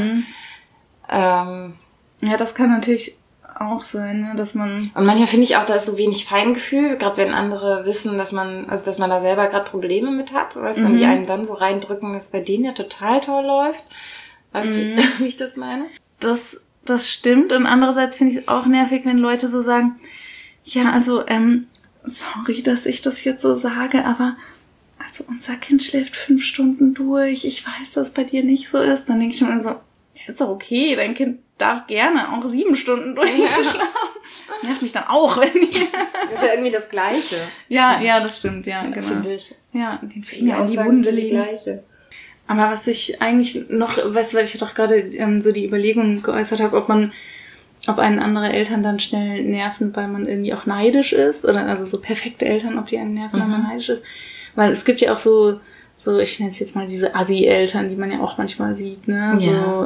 Ja, das kann natürlich auch sein, ne, dass man... Und manchmal finde ich auch, da ist so wenig Feingefühl, gerade wenn andere wissen, dass man da selber gerade Probleme mit hat, weißt du, und die einem dann so reindrücken, dass es bei denen ja total toll läuft. Weißt du, wie ich das meine? das stimmt. Und andererseits finde ich es auch nervig, wenn Leute so sagen, ja, also, sorry, dass ich das jetzt so sage, aber also unser Kind schläft 5 Stunden durch. Ich weiß, dass bei dir nicht so ist. Dann denke ich mir so, ja, ist doch okay, dein Kind darf gerne auch 7 Stunden durchschlafen. Nervt mich dann auch, wenn die... Das ist ja irgendwie das Gleiche. Ja, das stimmt, ja, genau. Finde ich. Ja, den Finger in die Wunde legen. Gleiche. Aber was ich eigentlich noch, weißt du, weil ich doch gerade so die Überlegung geäußert habe, ob einen andere Eltern dann schnell nerven, weil man irgendwie auch neidisch ist, oder also so perfekte Eltern, ob die einen nerven, weil man neidisch ist. Weil es gibt ja auch so, ich nenne es jetzt mal diese Assi-Eltern, die man ja auch manchmal sieht, ne? So,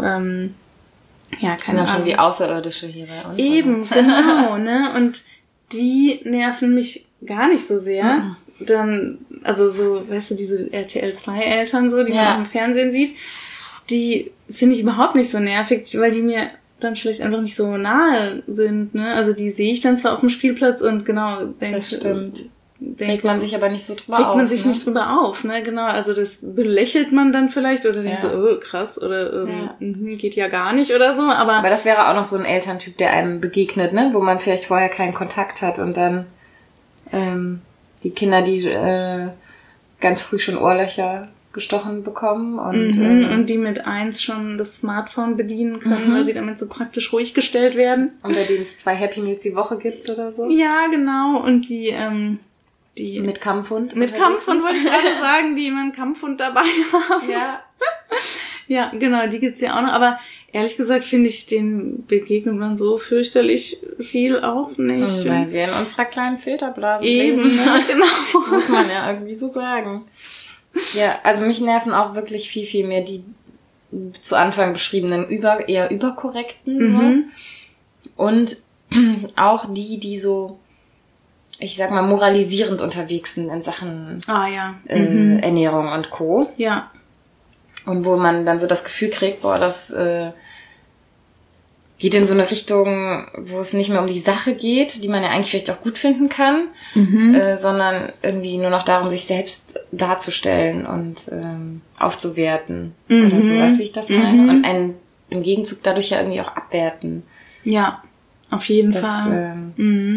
ja, keine Ahnung. Schon wie Außerirdische hier bei uns. Eben, oder? Genau, ne? Und die nerven mich gar nicht so sehr. Dann, also so, weißt du, diese RTL-2-Eltern so, die man im Fernsehen sieht, die finde ich überhaupt nicht so nervig, weil die mir dann vielleicht einfach nicht so nahe sind, ne? Also die sehe ich dann zwar auf dem Spielplatz und genau denke... Das stimmt. Regt man sich aber nicht so drüber auf. Regt man sich nicht drüber auf, ne? Genau, also das belächelt man dann vielleicht oder denkt so, oh, krass, oder geht ja gar nicht oder so, aber das wäre auch noch so ein Elterntyp, der einem begegnet, ne? Wo man vielleicht vorher keinen Kontakt hat und dann die Kinder, die ganz früh schon Ohrlöcher gestochen bekommen und die mit 1 schon das Smartphone bedienen können, weil sie damit so praktisch ruhig gestellt werden. Und bei denen es 2 Happy Meals die Woche gibt oder so. Ja, genau. Und die mit Kampfhund. Mit Kampfhund wollte ich gerade sagen, die immer einen Kampfhund dabei haben. Ja. Ja, genau, die gibt's ja auch noch. Aber ehrlich gesagt finde ich, den begegnet man so fürchterlich viel auch nicht. Weil wir in unserer kleinen Filterblase leben. Eben, ne? Genau. Muss man ja irgendwie so sagen. Ja, also mich nerven auch wirklich viel, viel mehr die zu Anfang beschriebenen eher überkorrekten. So. Und auch die so, ich sag mal, moralisierend unterwegs sind in Sachen Ernährung und Co. Ja. Und wo man dann so das Gefühl kriegt, boah, das geht in so eine Richtung, wo es nicht mehr um die Sache geht, die man ja eigentlich vielleicht auch gut finden kann, sondern irgendwie nur noch darum, sich selbst darzustellen und aufzuwerten oder so, weißt du, wie ich das meine? Und einen im Gegenzug dadurch ja irgendwie auch abwerten. Ja, auf jeden Fall.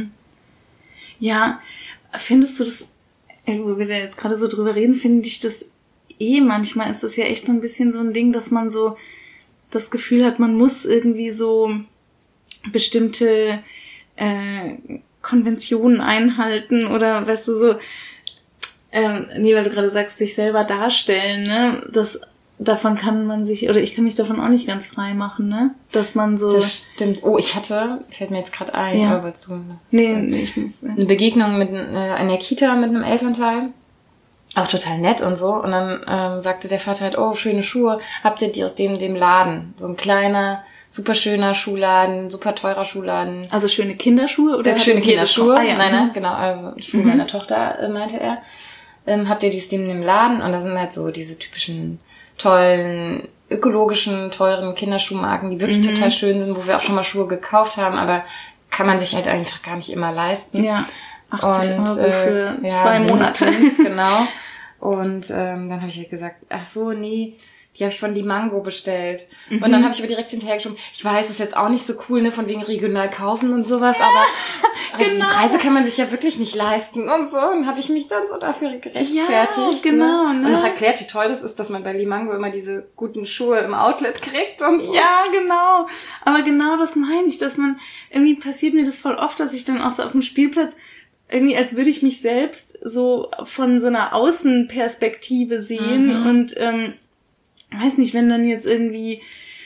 Ja, findest du das, wo wir da jetzt gerade so drüber reden, finde ich das manchmal ist das ja echt so ein bisschen so ein Ding, dass man so das Gefühl hat, man muss irgendwie so bestimmte Konventionen einhalten oder, weißt du, so, weil du gerade sagst, sich selber darstellen, ne, davon kann man sich, oder ich kann mich davon auch nicht ganz frei machen, ne, dass man so... Das stimmt. Oh, fällt mir jetzt gerade ein, ja. Aber willst du... Nee, ich muss... Eine Begegnung mit einer Kita mit einem Elternteil. Auch total nett und so. Und dann sagte der Vater halt, oh, schöne Schuhe. Habt ihr die aus dem Laden? So ein kleiner, super schöner Schuhladen, super teurer Schuhladen. Also schöne Kinderschuhe? Oder schöne Kinderschuhe. Nein, genau. Also Schuhe meiner Tochter, meinte er. Habt ihr die aus dem Laden? Und da sind halt so diese typischen tollen, ökologischen, teuren Kinderschuhmarken, die wirklich total schön sind, wo wir auch schon mal Schuhe gekauft haben, aber kann man sich halt einfach gar nicht immer leisten. Ja. 80 Euro für 2 Monate. Genau. Und dann habe ich halt gesagt, ach so, nee, die habe ich von Limango bestellt. Und dann habe ich aber direkt hinterher geschoben, ich weiß, das ist jetzt auch nicht so cool, ne, von wegen regional kaufen und sowas, aber also die Preise kann man sich ja wirklich nicht leisten und so. Und habe ich mich dann so dafür gerechtfertigt. Ja, genau, ne? Und noch erklärt, wie toll das ist, dass man bei Limango immer diese guten Schuhe im Outlet kriegt und so. Ja, genau. Aber genau das meine ich, dass man, irgendwie passiert mir das voll oft, dass ich dann auch so auf dem Spielplatz irgendwie, als würde ich mich selbst so von so einer Außenperspektive sehen und weiß nicht, wenn dann jetzt irgendwie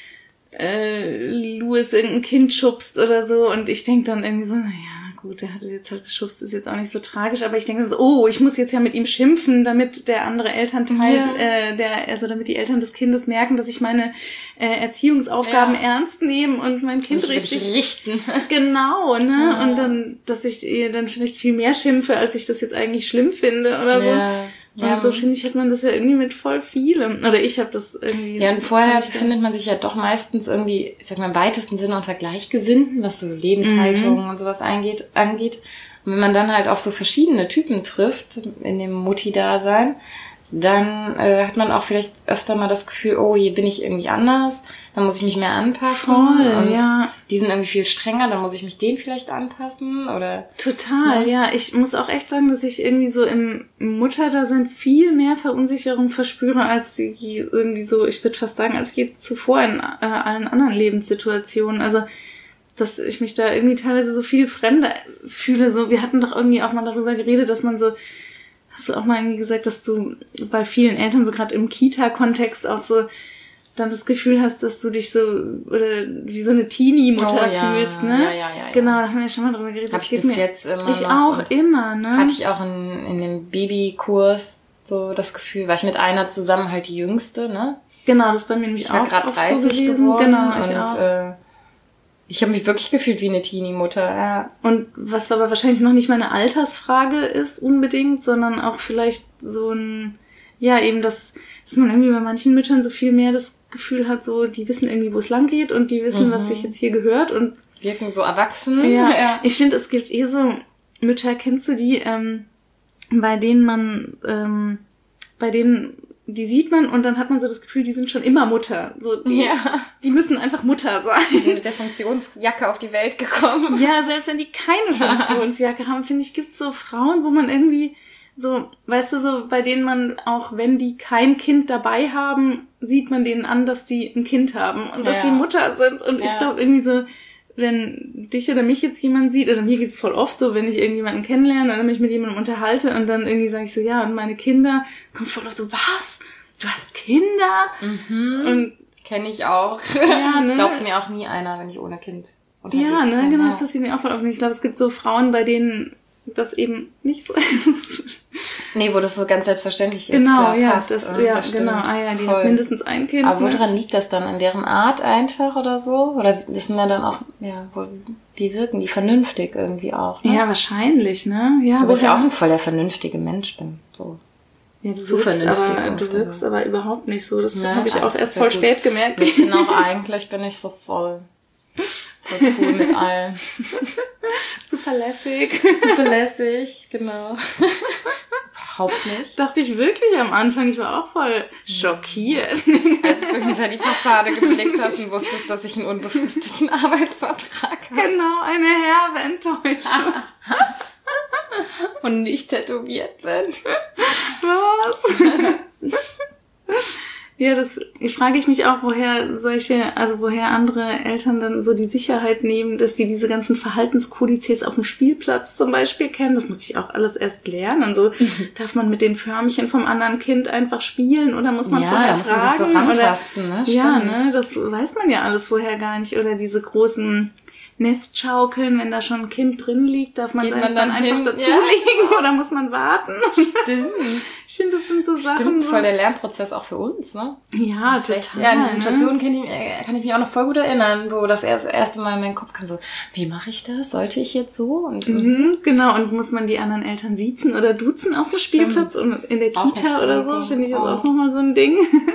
Louis irgendein Kind schubst oder so und ich denke dann irgendwie so, naja, gut, der hatte jetzt halt geschubst, ist jetzt auch nicht so tragisch, aber ich denke so, oh, ich muss jetzt ja mit ihm schimpfen, damit der andere Elternteil, damit die Eltern des Kindes merken, dass ich meine Erziehungsaufgaben ernst nehme und mein Kind richtig richten. Genau, ne? Ja. Und dann, dass ich dann vielleicht viel mehr schimpfe, als ich das jetzt eigentlich schlimm finde oder so. Ja. Und so, finde ich, hat man das ja irgendwie mit voll vielem. Oder ich habe das irgendwie... Ja, und vorher findet man sich ja doch meistens irgendwie, ich sag mal, im weitesten Sinne unter Gleichgesinnten, was so Lebenshaltung und sowas angeht. Und wenn man dann halt auf so verschiedene Typen trifft, in dem Mutti-Dasein, dann hat man auch vielleicht öfter mal das Gefühl, oh, hier bin ich irgendwie anders, dann muss ich mich mehr anpassen. Voll, und ja. Die sind irgendwie viel strenger, dann muss ich mich dem vielleicht anpassen, oder? Total, ja. Ich muss auch echt sagen, dass ich irgendwie so im Mutterdasein viel mehr Verunsicherung verspüre, als irgendwie so, ich würde fast sagen, als je zuvor in allen anderen Lebenssituationen. Also, dass ich mich da irgendwie teilweise so viel fremder fühle. So, wir hatten doch irgendwie auch mal darüber geredet, dass man so, hast du auch mal irgendwie gesagt, dass du bei vielen Eltern so gerade im Kita-Kontext auch so dann das Gefühl hast, dass du dich so oder wie so eine Teenie-Mutter fühlst, ne? Ja. Genau, da haben wir ja schon mal drüber geredet. Hab Das ich geht bis mir jetzt immer ich noch. auch immer, ne? Hatte ich auch in dem Babykurs so das Gefühl, war ich mit einer zusammen halt die Jüngste, ne? Genau, das ist bei mir nämlich ich war auch gerade 30 so gewesen. geworden Genau, ich und auch. Ich habe mich wirklich gefühlt wie eine Teenie-Mutter, ja. Und was aber wahrscheinlich noch nicht mal eine Altersfrage ist unbedingt, sondern auch vielleicht so ein, ja, eben dass man irgendwie bei manchen Müttern so viel mehr das Gefühl hat, so, die wissen irgendwie, wo es lang geht und die wissen, was sich jetzt hier gehört und wirken so erwachsen. Ja. Ich finde, es gibt so Mütter, kennst du die, bei denen die sieht man und dann hat man so das Gefühl, die sind schon immer Mutter. So, die müssen einfach Mutter sein. Die sind mit der Funktionsjacke auf die Welt gekommen. Ja, selbst wenn die keine Funktionsjacke haben, finde ich, gibt's so Frauen, wo man irgendwie so, weißt du, so, bei denen man auch, wenn die kein Kind dabei haben, sieht man denen an, dass die ein Kind haben und dass die Mutter sind. Und ich glaube irgendwie so, wenn dich oder mich jetzt jemand sieht, oder mir geht's voll oft so, wenn ich irgendjemanden kennenlerne oder mich mit jemandem unterhalte und dann irgendwie sage ich so, ja, und meine Kinder, kommt voll oft so, was? Du hast Kinder? Mhm. Und kenne ich auch. Ja, ne? Glaubt mir auch nie einer, wenn ich ohne Kind unterwegs bin. Ja, ne, genau, das passiert mir auch voll oft. Ich glaube, es gibt so Frauen, bei denen das eben nicht so ist. Nee, wo das so ganz selbstverständlich ist. Genau, klar, ja, passt. das stimmt. genau. Die hat mindestens ein Kind. Aber woran liegt das dann? An deren Art einfach oder so? Oder das sind ja dann auch, wie wirken die? Vernünftig irgendwie auch, ne? Ja, wahrscheinlich, ne? Ja, wo ich auch ein voller vernünftiger Mensch bin, so. Ja, du wirkst aber überhaupt nicht so. Das habe ich auch erst voll spät gemerkt. Ich bin auch eigentlich, bin ich so voll cool mit allen. Super lässig. Super lässig, genau. Überhaupt nicht. Dachte ich wirklich am Anfang. Ich war auch voll schockiert. Als du hinter die Fassade geblickt hast und wusstest, dass ich einen unbefristeten Arbeitsvertrag habe. Genau, eine herbe Enttäuschung. Und nicht tätowiert bin. Was? Ja, ich frage mich auch, woher andere Eltern dann so die Sicherheit nehmen, dass die diese ganzen Verhaltenskodizes auf dem Spielplatz zum Beispiel kennen. Das musste ich auch alles erst lernen. Und so, darf man mit den Förmchen vom anderen Kind einfach spielen oder muss man vorher fragen? Ja, da muss man sich so rantasten, ne? Ja, ne, das weiß man ja alles vorher gar nicht. Oder diese großen Nestschaukeln, wenn da schon ein Kind drin liegt, darf man dann einfach dazulegen oder muss man warten? Stimmt. Ich finde, das sind so Sachen. Stimmt, voll der Lernprozess auch für uns, ne? Ja, total. Ja, an die Situation kann ich mich auch noch voll gut erinnern, wo das erste Mal in meinen Kopf kam, so, wie mache ich das? Sollte ich jetzt so? Und genau, und muss man die anderen Eltern siezen oder duzen auf dem Spielplatz und in der Kita oder so, finde ich das auch nochmal so ein Ding.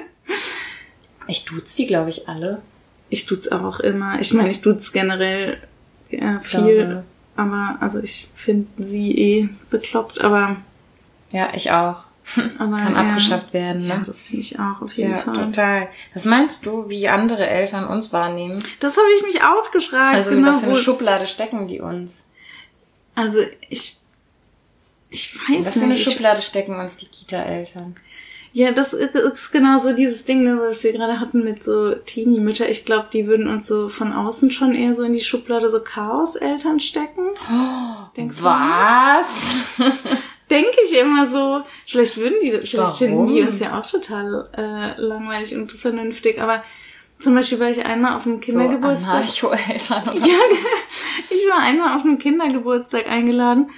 Ich duze die, glaube ich, alle. Ich tut's auch immer. Ich meine, ich tut's generell viel, aber also ich finde sie bekloppt, aber ja, ich auch. Aber kann abgeschafft werden, ne? Ja, das finde ich auch auf jeden Fall. Ja, total. Was meinst du, wie andere Eltern uns wahrnehmen? Das habe ich mich auch gefragt. Also in was für eine Schublade stecken die uns? Also ich weiß nicht. Was für eine Schublade stecken uns die Kita-Eltern? Ja, das ist genau so dieses Ding, ne, was wir gerade hatten mit so Teenie-Mütter. Ich glaube, die würden uns so von außen schon eher so in die Schublade so Chaos-Eltern stecken. Denkst was? Denke ich immer so. Vielleicht finden die uns ja auch total langweilig und vernünftig. Aber zum Beispiel war ich einmal auf einem Kindergeburtstag. So Anarcho-Eltern oder ja, ich war einmal auf einem Kindergeburtstag eingeladen.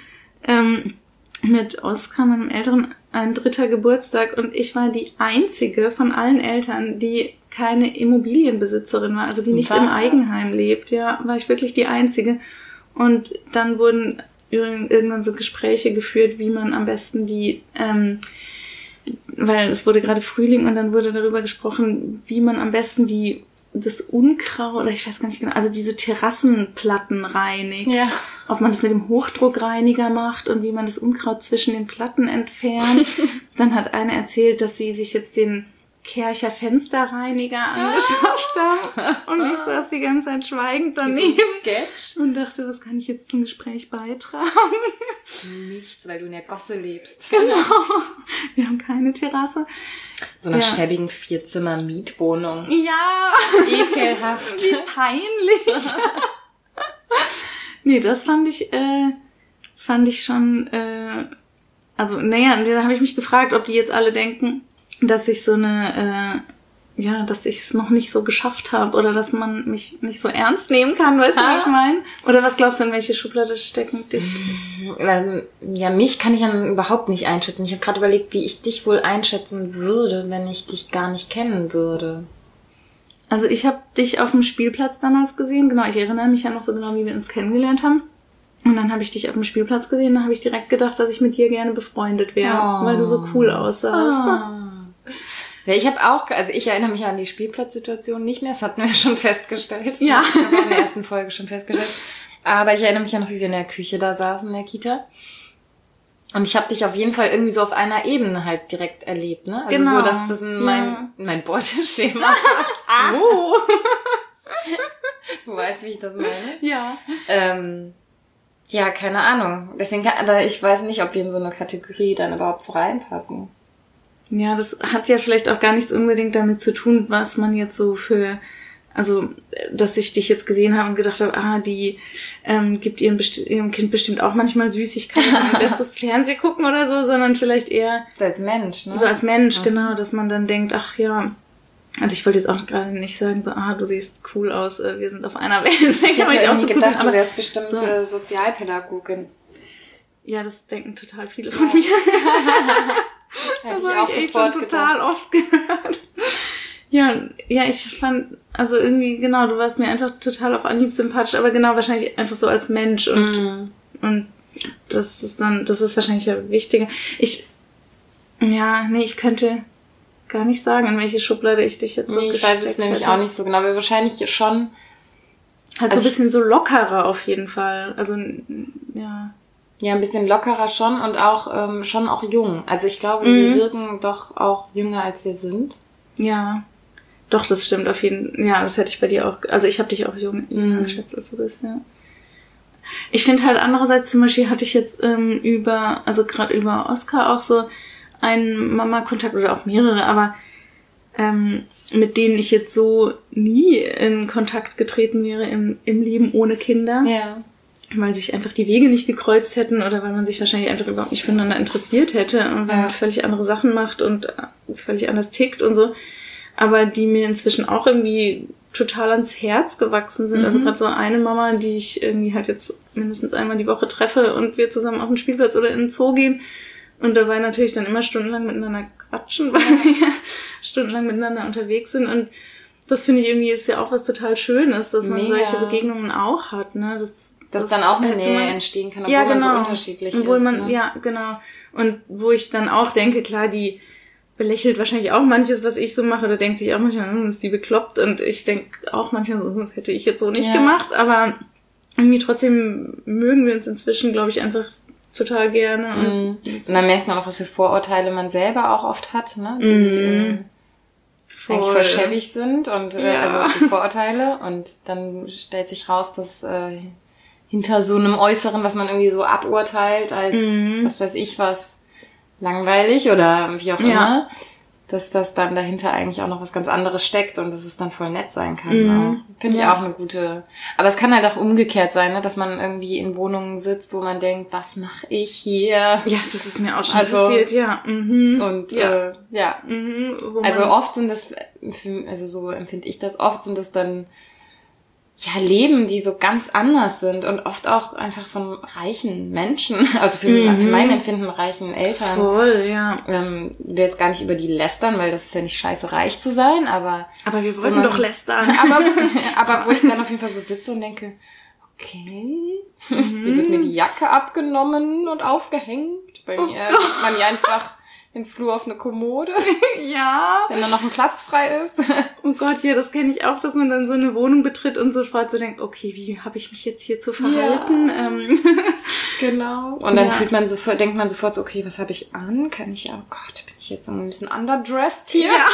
Mit Oskar, meinem Älteren, ein 3. Geburtstag und ich war die einzige von allen Eltern, die keine Immobilienbesitzerin war, also die nicht im Eigenheim lebt. Ja, war ich wirklich die einzige. Und dann wurden irgendwann so Gespräche geführt, wie man am besten weil es wurde gerade Frühling und dann wurde darüber gesprochen, wie man am besten die das Unkraut, oder ich weiß gar nicht genau, also diese Terrassenplatten reinigt. Ja. Ob man das mit dem Hochdruckreiniger macht und wie man das Unkraut zwischen den Platten entfernt. Dann hat eine erzählt, dass sie sich jetzt den Kärcher Fensterreiniger angeschafft haben. Und ich saß die ganze Zeit schweigend daneben. Sketch. Und dachte, was kann ich jetzt zum Gespräch beitragen? Nichts, weil du in der Gosse lebst. Genau. Wir haben keine Terrasse. So einer schäbigen 4-Zimmer-Mietwohnung. Ja. Ekelhaft. Wie peinlich. Nee, das fand ich schon, also, naja, da habe ich mich gefragt, ob die jetzt alle denken, dass ich dass ich es noch nicht so geschafft habe oder dass man mich nicht so ernst nehmen kann, weißt du, was ich meine? Oder was glaubst du, in welche Schublade stecken dich? Ja, mich kann ich ja überhaupt nicht einschätzen. Ich habe gerade überlegt, wie ich dich wohl einschätzen würde, wenn ich dich gar nicht kennen würde. Also ich habe dich auf dem Spielplatz damals gesehen, genau, ich erinnere mich ja noch so genau, wie wir uns kennengelernt haben. Und dann habe ich dich auf dem Spielplatz gesehen, da habe ich direkt gedacht, dass ich mit dir gerne befreundet wäre, weil du so cool aussahst. Ja, ich erinnere mich an die Spielplatzsituation nicht mehr, das hatten wir ja schon festgestellt. Ja. Das haben wir in der ersten Folge schon festgestellt. Aber ich erinnere mich ja noch, wie wir in der Küche da saßen, in der Kita. Und ich habe dich auf jeden Fall irgendwie so auf einer Ebene halt direkt erlebt, ne? Also genau. So, dass das in mein Beuteschema passt. Oh. Du weißt, wie ich das meine? Ja. Ja, keine Ahnung. Deswegen, ich weiß nicht, ob wir in so eine Kategorie dann überhaupt so reinpassen. Ja, das hat ja vielleicht auch gar nichts unbedingt damit zu tun, was man jetzt so also, dass ich dich jetzt gesehen habe und gedacht habe, die gibt ihrem Kind bestimmt auch manchmal Süßigkeiten und lässt das Fernsehen gucken oder so, sondern vielleicht eher... So als Mensch, ne? So als Mensch, genau, dass man dann denkt, ach ja... Also ich wollte jetzt auch gerade nicht sagen, so, du siehst cool aus, wir sind auf einer Welt. Ich hätte ja auch so gedacht, du wärst bestimmt Sozialpädagogin. Ja, das denken total viele von mir. Das habe ich auch sofort total oft gehört. Ja, ich fand, also irgendwie, genau, du warst mir einfach total auf Anhieb sympathisch, aber genau, wahrscheinlich einfach so als Mensch und das ist wahrscheinlich ja wichtiger. Ich könnte gar nicht sagen, in welche Schublade ich dich jetzt so gesteckt hätte. Ich weiß es nämlich auch nicht so genau, aber wahrscheinlich schon. Halt so ein bisschen so lockerer auf jeden Fall, also, ja. Ja, ein bisschen lockerer schon und auch schon auch jung. Also ich glaube, wir wirken doch auch jünger, als wir sind. Ja, doch, das stimmt auf jeden Fall. Ja, das hätte ich bei dir auch... Also ich habe dich auch jünger geschätzt, als du bist, ja. Ich finde halt andererseits zum Beispiel hatte ich jetzt gerade über Oskar auch so einen Mama-Kontakt oder auch mehrere, aber mit denen ich jetzt so nie in Kontakt getreten wäre im Leben ohne Kinder. Ja. Weil sich einfach die Wege nicht gekreuzt hätten oder weil man sich wahrscheinlich einfach überhaupt nicht voneinander interessiert hätte und weil man völlig andere Sachen macht und völlig anders tickt und so. Aber die mir inzwischen auch irgendwie total ans Herz gewachsen sind. Also gerade so eine Mama, die ich irgendwie halt jetzt mindestens einmal die Woche treffe und wir zusammen auf den Spielplatz oder in den Zoo gehen und dabei natürlich dann immer stundenlang miteinander quatschen, weil wir stundenlang miteinander unterwegs sind. Und das finde ich irgendwie ist ja auch was total Schönes, dass man solche Begegnungen auch hat, ne? Dass dann auch eine Nähe entstehen kann, obwohl man so unterschiedlich ist. Ne? Ja, genau. Und wo ich dann auch denke, klar, die belächelt wahrscheinlich auch manches, was ich so mache, oder denkt sich auch manchmal, ist die bekloppt. Und ich denke auch manchmal so, das hätte ich jetzt so nicht gemacht. Aber irgendwie trotzdem mögen wir uns inzwischen, glaube ich, einfach total gerne. Und dann merkt man auch, was für Vorurteile man selber auch oft hat, ne? Die eigentlich voll schäbig sind und also die Vorurteile. Und dann stellt sich raus, dass hinter so einem Äußeren, was man irgendwie so aburteilt als, was weiß ich was, langweilig oder wie auch immer, dass das dann dahinter eigentlich auch noch was ganz anderes steckt und dass es dann voll nett sein kann. Finde ich auch eine gute... Aber es kann halt auch umgekehrt sein, ne? Dass man irgendwie in Wohnungen sitzt, wo man denkt, was mache ich hier? Ja, das ist mir auch schon passiert, ja. Und also oft sind das, also so empfinde ich das, oft sind das dann Leben, die so ganz anders sind und oft auch einfach von reichen Menschen, also für mein Empfinden reichen Eltern. Voll, ja. Will jetzt gar nicht über die lästern, weil das ist ja nicht scheiße, reich zu sein, aber wir wollten doch lästern. aber wo ich dann auf jeden Fall so sitze und denke, okay, hier wird mir die Jacke abgenommen und aufgehängt. Bei mir wird man ja einfach den Flur auf eine Kommode. Ja. Wenn da noch ein Platz frei ist. Oh Gott, ja, das kenne ich auch, dass man dann so eine Wohnung betritt und sofort so denkt, okay, wie habe ich mich jetzt hier zu verhalten? Ja. Genau. Und dann denkt man sofort so, okay, was habe ich an? Bin ich jetzt ein bisschen underdressed hier? Ja.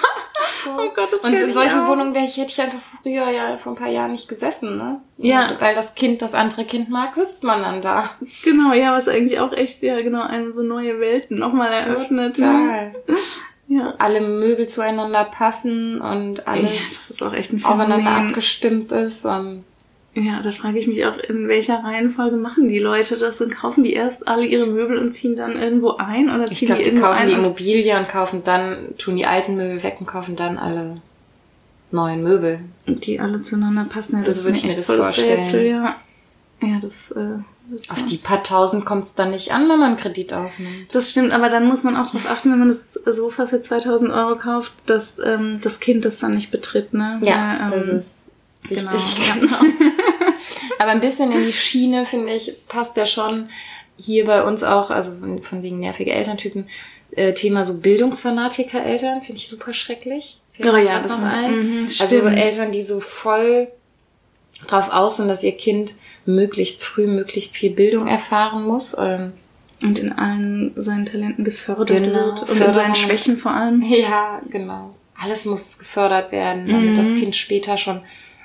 Oh Gott, das und in solchen auch. Wohnungen hätte ich einfach früher vor ein paar Jahren nicht gesessen, ne? Ja. Also, weil das andere Kind mag, sitzt man dann da. Genau, ja, was eigentlich auch echt, ja, genau, eine so neue Welten nochmal eröffnet. Total. Ja. Alle Möbel zueinander passen und alles das ist auch echt ein aufeinander Phänomen. abgestimmt ist. Ja, da frage ich mich auch, in welcher Reihenfolge machen die Leute das und kaufen die erst alle ihre Möbel und ziehen dann irgendwo ein oder ziehen die irgendwo kaufen ein? die Immobilie und tun die alten Möbel weg und kaufen dann alle neuen Möbel. Und die alle zueinander passen. Ja, das würde ich mir das vorstellen. Rätsel, ja, das auf die paar tausend kommt es dann nicht an, wenn man einen Kredit aufnimmt. Das stimmt, aber dann muss man auch darauf achten, wenn man das Sofa für 2.000 € kauft, dass das Kind das dann nicht betritt, ne? Ja, das ist wichtig. Genau. Aber ein bisschen in die Schiene, finde ich, passt ja schon hier bei uns auch, also von wegen nervige Elterntypen, Thema so Bildungsfanatiker-Eltern, finde ich super schrecklich. Oh ja, das war also Eltern, die so voll drauf aus sind, dass ihr Kind möglichst früh möglichst viel Bildung erfahren muss. Und in allen seinen Talenten gefördert wird. Und in seinen Schwächen vor allem. Ja, genau. Alles muss gefördert werden, damit das Kind später schon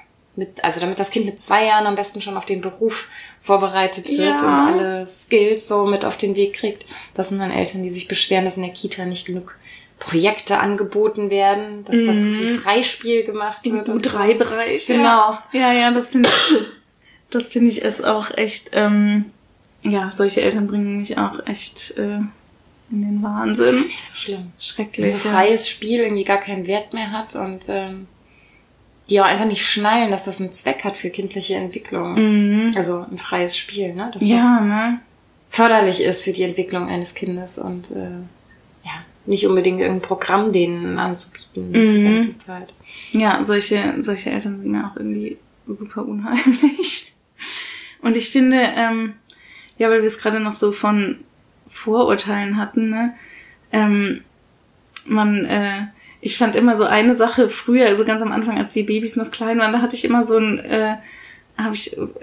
damit das Kind mit 2 Jahren am besten schon auf den Beruf vorbereitet wird und alle Skills so mit auf den Weg kriegt. Das sind dann Eltern, die sich beschweren, dass in der Kita nicht genug Projekte angeboten werden, dass da zu viel Freispiel gemacht wird. Im U3-Bereich. Genau. Ja, das finde ich ist auch echt, solche Eltern bringen mich auch echt in den Wahnsinn. Das ist nicht so schlimm. Schrecklich. Also freies Spiel irgendwie gar keinen Wert mehr hat und die auch einfach nicht schnallen, dass das einen Zweck hat für kindliche Entwicklung. Mhm. Also ein freies Spiel, ne? Dass das förderlich ist für die Entwicklung eines Kindes und nicht unbedingt irgendein Programm denen anzubieten die ganze Zeit. Ja, solche Eltern sind mir auch irgendwie super unheimlich. Und ich finde, weil wir es gerade noch so von Vorurteilen hatten, ne? Ich fand immer so eine Sache früher, also ganz am Anfang, als die Babys noch klein waren, da hatte ich immer so habe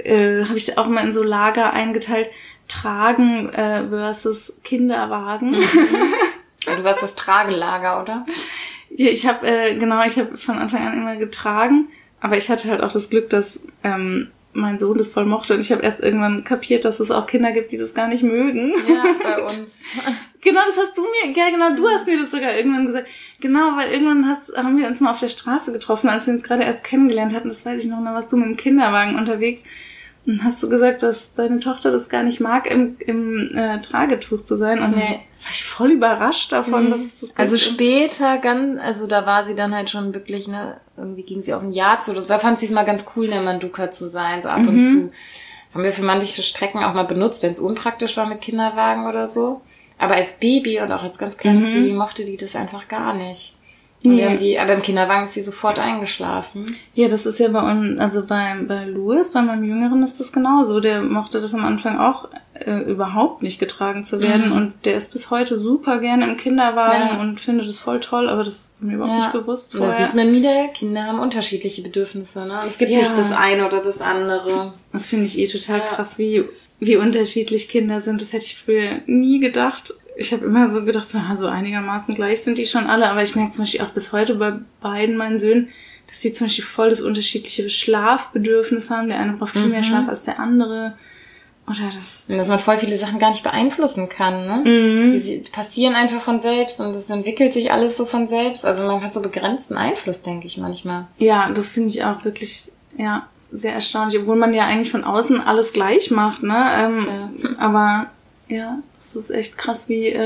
ich auch mal in so Lager eingeteilt, Tragen versus Kinderwagen. Mhm. Du warst das Tragelager, oder? Ja, ich habe von Anfang an immer getragen, aber ich hatte halt auch das Glück, dass mein Sohn das voll mochte und ich habe erst irgendwann kapiert, dass es auch Kinder gibt, die das gar nicht mögen. Ja, bei uns. Genau, das hast du mir, ja genau, du hast mir das sogar irgendwann gesagt. Genau, weil irgendwann haben wir uns mal auf der Straße getroffen, als wir uns gerade erst kennengelernt hatten, das weiß ich noch, da warst du mit dem Kinderwagen unterwegs und hast du gesagt, dass deine Tochter das gar nicht mag, im Tragetuch zu sein und war ich voll überrascht davon, dass es das gibt. Also später da war sie dann halt schon wirklich, ne, irgendwie ging sie auf ein Jahr zu, da fand sie es mal ganz cool, in der Manduka zu sein, so ab und zu. Haben wir für manche Strecken auch mal benutzt, wenn es unpraktisch war mit Kinderwagen oder so. Aber als Baby und auch als ganz kleines Baby mochte die das einfach gar nicht. Aber im Kinderwagen ist sie sofort eingeschlafen. Ja, das ist ja bei uns, also bei Louis, bei meinem Jüngeren ist das genauso. Der mochte das am Anfang auch überhaupt nicht getragen zu werden und der ist bis heute super gerne im Kinderwagen und findet das voll toll, aber das ist mir überhaupt nicht bewusst vorher. Da sieht man wieder, Kinder haben unterschiedliche Bedürfnisse, ne? Es gibt nicht das eine oder das andere. Das finde ich total krass, wie unterschiedlich Kinder sind. Das hätte ich früher nie gedacht. Ich habe immer so gedacht, so einigermaßen gleich sind die schon alle, aber ich merke zum Beispiel auch bis heute bei beiden meinen Söhnen, dass die zum Beispiel voll das unterschiedliche Schlafbedürfnis haben. Der eine braucht viel mehr Schlaf als der andere. Oder dass man voll viele Sachen gar nicht beeinflussen kann, ne? Die passieren einfach von selbst und es entwickelt sich alles so von selbst. Also man hat so begrenzten Einfluss, denke ich manchmal. Ja, das finde ich auch wirklich, sehr erstaunlich, obwohl man ja eigentlich von außen alles gleich macht, ne? Aber das ist echt krass, wie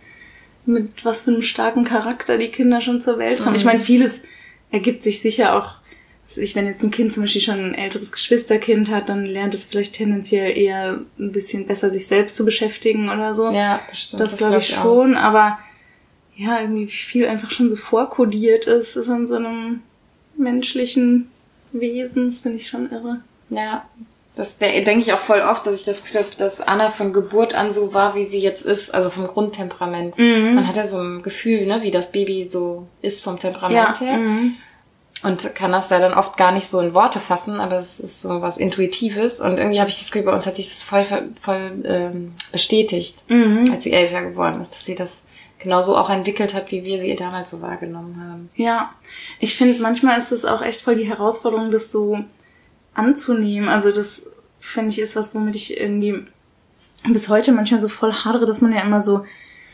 mit was für einem starken Charakter die Kinder schon zur Welt kommen. Ich meine, vieles ergibt sich sicher auch, wenn jetzt ein Kind zum Beispiel schon ein älteres Geschwisterkind hat, dann lernt es vielleicht tendenziell eher ein bisschen besser, sich selbst zu beschäftigen oder so. Ja, bestimmt. Das glaube ich schon, aber irgendwie wie viel einfach schon so vorkodiert ist von so einem menschlichen Wesen, das finde ich schon irre. Ja. Das denke ich auch voll oft, dass ich das Gefühl habe, dass Anna von Geburt an so war, wie sie jetzt ist, also vom Grundtemperament. Man hat ja so ein Gefühl, ne, wie das Baby so ist vom Temperament her. Und kann das ja dann oft gar nicht so in Worte fassen, aber es ist so was Intuitives. Und irgendwie habe ich das Gefühl, bei uns hat sich das voll bestätigt, als sie älter geworden ist, dass sie das genauso auch entwickelt hat, wie wir sie damals so wahrgenommen haben. Ja, ich finde, manchmal ist es auch echt voll die Herausforderung, das so anzunehmen. Also das, finde ich, ist was, womit ich irgendwie bis heute manchmal so voll hadere, dass man ja immer so,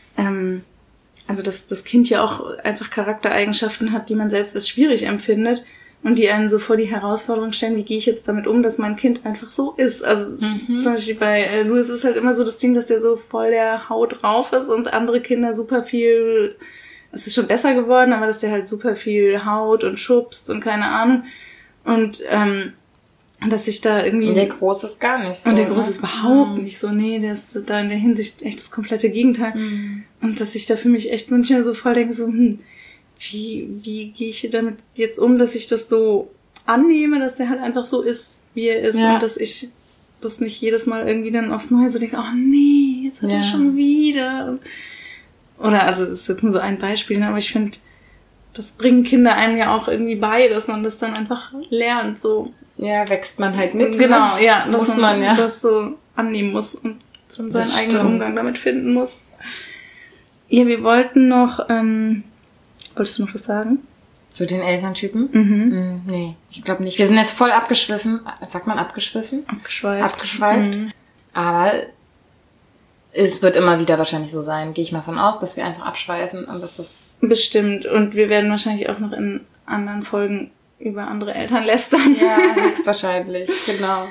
also dass das Kind ja auch einfach Charaktereigenschaften hat, die man selbst als schwierig empfindet und die einen so vor die Herausforderung stellen, wie gehe ich jetzt damit um, dass mein Kind einfach so ist. Also zum Beispiel bei Louis ist halt immer so das Ding, dass der so voll der Haut drauf ist und andere Kinder super viel, es ist schon besser geworden, aber dass der halt super viel haut und schubst und keine Ahnung. Und dass ich da irgendwie... Und der Große ist gar nicht so. Und der Große ist überhaupt nicht so. Nee, der ist da in der Hinsicht echt das komplette Gegenteil. Und dass ich da für mich echt manchmal so voll denke, so, wie gehe ich damit jetzt um, dass ich das so annehme, dass der halt einfach so ist, wie er ist. Und dass ich das nicht jedes Mal irgendwie dann aufs Neue so denke, oh nee, jetzt hat er schon wieder. Oder, also das ist jetzt nur so ein Beispiel, ne? Aber ich finde, das bringen Kinder einem ja auch irgendwie bei, dass man das dann einfach lernt, so. Ja, wächst man halt mit. Genau, ne? ja. Muss man ja das so annehmen muss und dann seinen eigenen Umgang damit finden muss. Ja, wir wollten noch, wolltest du noch was sagen? Zu den Elterntypen? Nee, ich glaube nicht. Wir sind jetzt voll abgeschwiffen. Sagt man abgeschwiffen? Abgeschweift. Aber es wird immer wieder wahrscheinlich so sein, gehe ich mal von aus, dass wir einfach abschweifen und dass das... Bestimmt. Und wir werden wahrscheinlich auch noch in anderen Folgen über andere Eltern lästern. Ja, höchstwahrscheinlich, genau.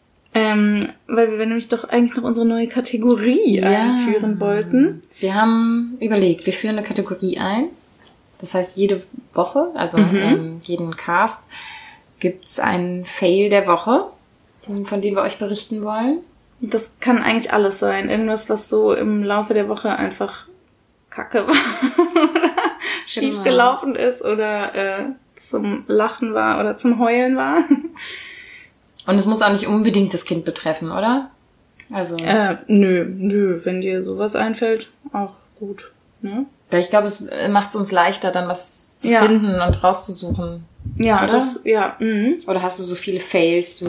Weil wir nämlich doch eigentlich noch unsere neue Kategorie einführen wollten. Wir haben überlegt, wir führen eine Kategorie ein. Das heißt, jede Woche, also jeden Cast, gibt's einen Fail der Woche, von dem wir euch berichten wollen. Das kann eigentlich alles sein. Irgendwas, was so im Laufe der Woche einfach kacke war. Oder schief gelaufen ist oder zum Lachen war oder zum Heulen war. Und es muss auch nicht unbedingt das Kind betreffen, oder? Also nö, wenn dir sowas einfällt, auch gut, ne? Ich glaube, es macht es uns leichter, dann was zu finden und rauszusuchen. Ja, oder? Oder hast du so viele Fails,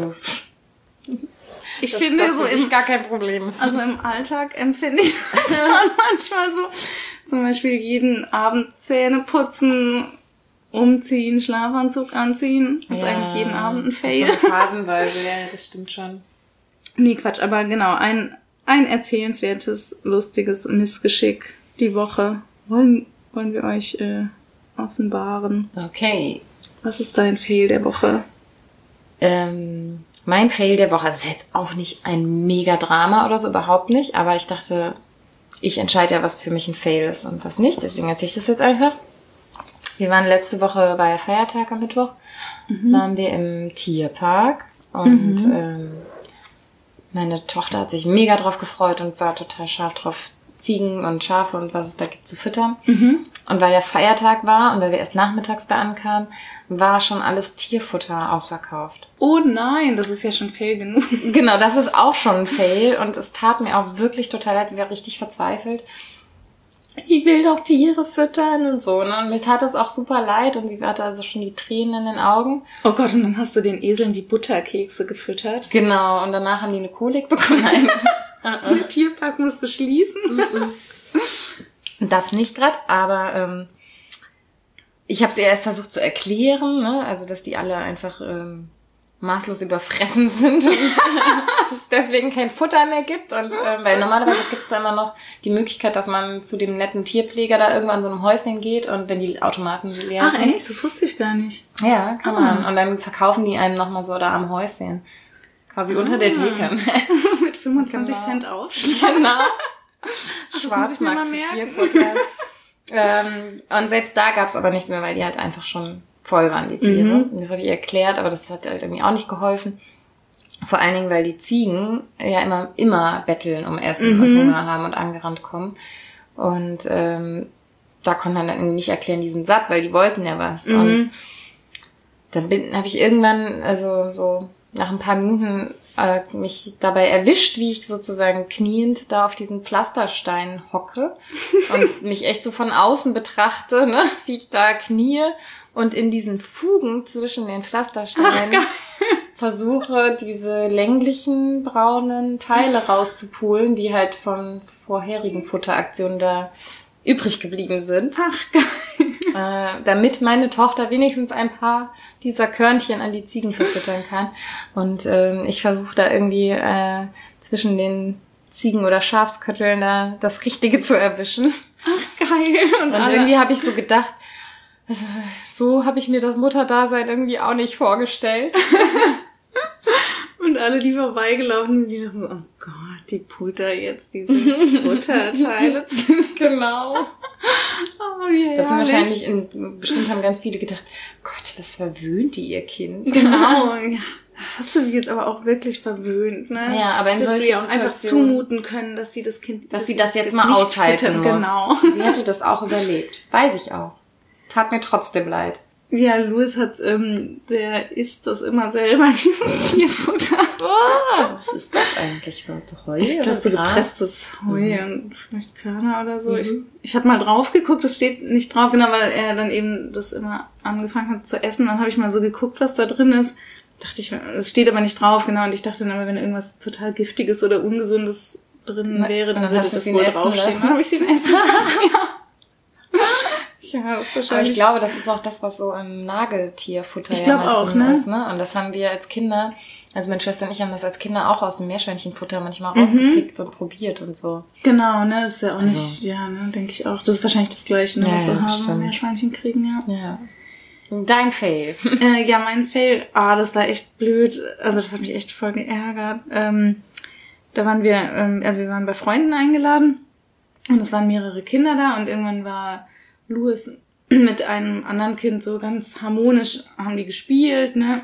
Ich finde das so gar kein Problem ist. Also im Alltag empfinde ich das schon manchmal so. Zum Beispiel jeden Abend Zähne putzen, umziehen, Schlafanzug anziehen. Das ist eigentlich jeden Abend ein Fail. Das ist so phasenweise, ja, das stimmt schon. Nee, Quatsch, aber genau, ein erzählenswertes, lustiges Missgeschick die Woche wollen wir euch offenbaren. Okay. Was ist dein Fail der Woche? Mein Fail der Woche, das ist jetzt auch nicht ein Mega-Drama oder so, überhaupt nicht, aber ich dachte, ich entscheide ja, was für mich ein Fail ist und was nicht, deswegen erzähle ich das jetzt einfach. Wir waren letzte Woche, war ja Feiertag am Mittwoch, waren wir im Tierpark und meine Tochter hat sich mega drauf gefreut und war total scharf drauf, Ziegen und Schafe und was es da gibt zu füttern. Und weil der Feiertag war und weil wir erst nachmittags da ankamen, war schon alles Tierfutter ausverkauft. Oh nein, das ist ja schon Fail genug. Genau, das ist auch schon ein Fail und es tat mir auch wirklich total leid, wir waren richtig verzweifelt. Ich will doch Tiere füttern und so. Ne? Und mir tat es auch super leid und sie hatte also schon die Tränen in den Augen. Oh Gott, und dann hast du den Eseln die Butterkekse gefüttert. Genau, und danach haben die eine Kolik bekommen. Der Tierpark musste schließen. Das nicht gerade, aber ich habe es ihr erst versucht zu erklären, ne? Also dass die alle einfach maßlos überfressen sind und es deswegen kein Futter mehr gibt. Und weil normalerweise gibt es ja immer noch die Möglichkeit, dass man zu dem netten Tierpfleger da irgendwann so einem Häuschen geht und wenn die Automaten leer sind. Ach echt? Das wusste ich gar nicht. Ja, kann man. Und dann verkaufen die einem nochmal so da am Häuschen. Quasi unter der Theke. Mit 25 Cent Aufschlag. Genau. Schwarzmarkt für Tierfutter. Und selbst da gab's aber nichts mehr, weil die halt einfach schon voll waren, die Tiere. Das habe ich ihr erklärt, aber das hat halt irgendwie auch nicht geholfen. Vor allen Dingen, weil die Ziegen ja immer betteln um Essen und Hunger haben und angerannt kommen. Und da konnte man dann nicht erklären, die sind satt, weil die wollten ja was. Und dann habe ich irgendwann, also so nach ein paar Minuten mich dabei erwischt, wie ich sozusagen kniend da auf diesen Pflasterstein hocke und mich echt so von außen betrachte, ne, wie ich da knie und in diesen Fugen zwischen den Pflastersteinen versuche, diese länglichen braunen Teile rauszupulen, die halt von vorherigen Futteraktionen da übrig geblieben sind. Damit meine Tochter wenigstens ein paar dieser Körnchen an die Ziegen verfüttern kann. Und ich versuche da irgendwie zwischen den Ziegen- oder Schafskötteln da das Richtige zu erwischen. Ach, geil. Und irgendwie habe ich so gedacht, also, so habe ich mir das Mutterdasein irgendwie auch nicht vorgestellt. Und alle, die vorbeigelaufen sind, die dachten so, oh Gott, die Putter jetzt diese Futterteile. Genau. Oh, wie das sind herrlich. wahrscheinlich, bestimmt haben ganz viele gedacht, Gott, was verwöhnt die ihr Kind? Genau, ja. Hast du sie jetzt aber auch wirklich verwöhnt, ne? Ja, aber in solchen Situationen auch einfach zumuten können, dass sie das Kind... Dass sie das jetzt mal aushalten muss. Genau. Sie hätte das auch überlebt. Weiß ich auch. Tat mir trotzdem leid. Ja, Louis hat, der isst das immer selber, dieses Tierfutter. Was ist das eigentlich für Heu? Ich glaube, so gepresstes Heu und vielleicht Körner oder so. Ich habe mal drauf geguckt, es steht nicht drauf, genau, weil er dann eben das immer angefangen hat zu essen. Dann habe ich mal so geguckt, was da drin ist. Dachte ich, es steht aber nicht drauf, genau. Und ich dachte dann aber, wenn irgendwas total Giftiges oder Ungesundes drin wäre, dann würde das wohl draufstehen. Dann habe ich sie im Essen lassen. Ja, das ist wahrscheinlich. Aber ich glaube, das ist auch das, was so im Nageltierfutter ja mal drin ist. Ne? Und das haben wir als Kinder, also meine Schwester und ich haben das als Kinder auch aus dem Meerschweinchenfutter manchmal rausgepickt und probiert und so. Genau, ne, das ist ja auch nicht, ja, ne, denke ich auch. Das ist wahrscheinlich das Gleiche, ne, was wir haben, wenn Meerschweinchen kriegen, ja. Ja. Dein Fail. Ja, mein Fail, das war echt blöd. Also das hat mich echt voll geärgert. Da waren wir, also wir waren bei Freunden eingeladen und es waren mehrere Kinder da und irgendwann war Louis mit einem anderen Kind so ganz harmonisch, haben die gespielt, ne?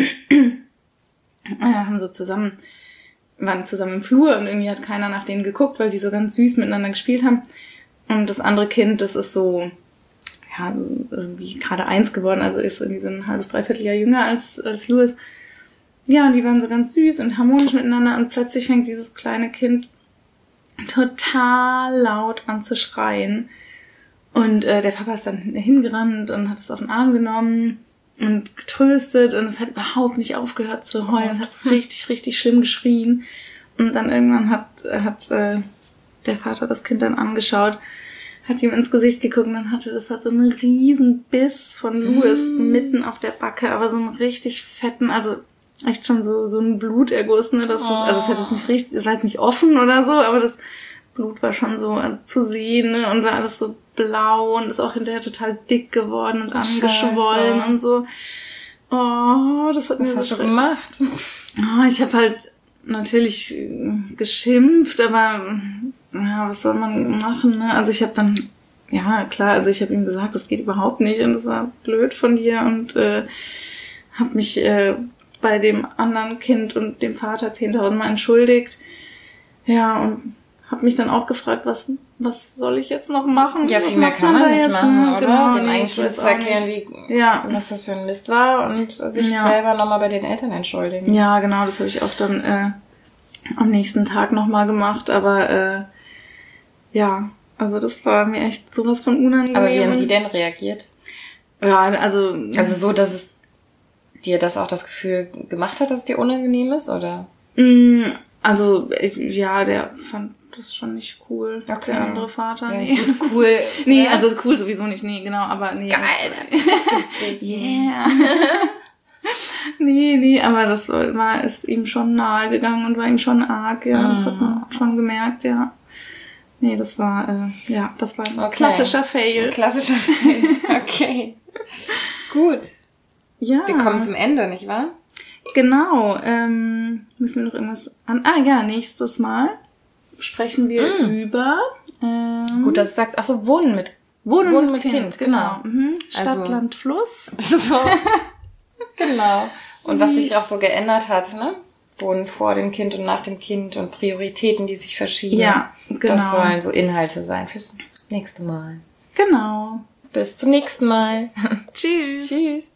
Haben so waren zusammen im Flur und irgendwie hat keiner nach denen geguckt, weil die so ganz süß miteinander gespielt haben. Und das andere Kind, das ist so, ja, irgendwie gerade 1 geworden, also ist irgendwie so ein halbes, dreiviertel Jahr jünger als Louis. Ja, und die waren so ganz süß und harmonisch miteinander und plötzlich fängt dieses kleine Kind total laut an zu schreien. Und der Papa ist dann hingerannt und hat es auf den Arm genommen und getröstet und es hat überhaupt nicht aufgehört zu heulen. Es hat so richtig, richtig schlimm geschrien. Und dann irgendwann hat der Vater das Kind dann angeschaut, hat ihm ins Gesicht geguckt und dann das hat so einen riesen Biss von Louis mitten auf der Backe, aber so einen richtig fetten, also echt schon so ein Bluterguss, ne? Also es hat es nicht richtig, es war jetzt nicht offen oder so, aber das Blut war schon so zu sehen, ne? Und war alles so blau und ist auch hinterher total dick geworden und angeschwollen und so. Oh, das hat mir so... Was hast du gemacht? Oh, ich habe halt natürlich geschimpft, aber ja, was soll man machen, ne? Also ich habe dann, ja klar, also ich habe ihm gesagt, das geht überhaupt nicht und das war blöd von dir und habe mich bei dem anderen Kind und dem Vater 10.000 Mal entschuldigt. Ja, und habe mich dann auch gefragt, was soll ich jetzt noch machen? Ja, viel mehr kann man nicht machen, oder? Genau, dem einen Kind zu erklären, was das für ein Mist war und sich selber nochmal bei den Eltern entschuldigen. Ja, genau, das habe ich auch dann am nächsten Tag nochmal gemacht, aber ja, also das war mir echt sowas von unangenehm. Aber wie haben die denn reagiert? Ja, also so, dass es dir das auch das Gefühl gemacht hat, dass es dir unangenehm ist, oder? Also, ja, der fand das schon nicht cool. Okay. Der andere Vater. Ja, nee. gut, cool. Nee, also cool sowieso nicht. Nee, genau, aber nee. Geil. Yeah. nee, aber das ist ihm schon nahe gegangen und war ihm schon arg, ja. Das hat man schon gemerkt, ja. Nee, das war ein klassischer Fail. Klassischer Fail. Okay. Gut. Ja. Wir kommen zum Ende, nicht wahr? Genau. Müssen wir noch irgendwas nächstes Mal sprechen wir über... Gut, dass du sagst, Wohnen mit Kind. Genau. Stadt, Land, Fluss. So. Genau. Und was sich auch so geändert hat, ne? Wohnen vor dem Kind und nach dem Kind und Prioritäten, die sich verschieben. Ja, genau. Das sollen so Inhalte sein fürs nächste Mal. Genau. Bis zum nächsten Mal. Tschüss. Tschüss.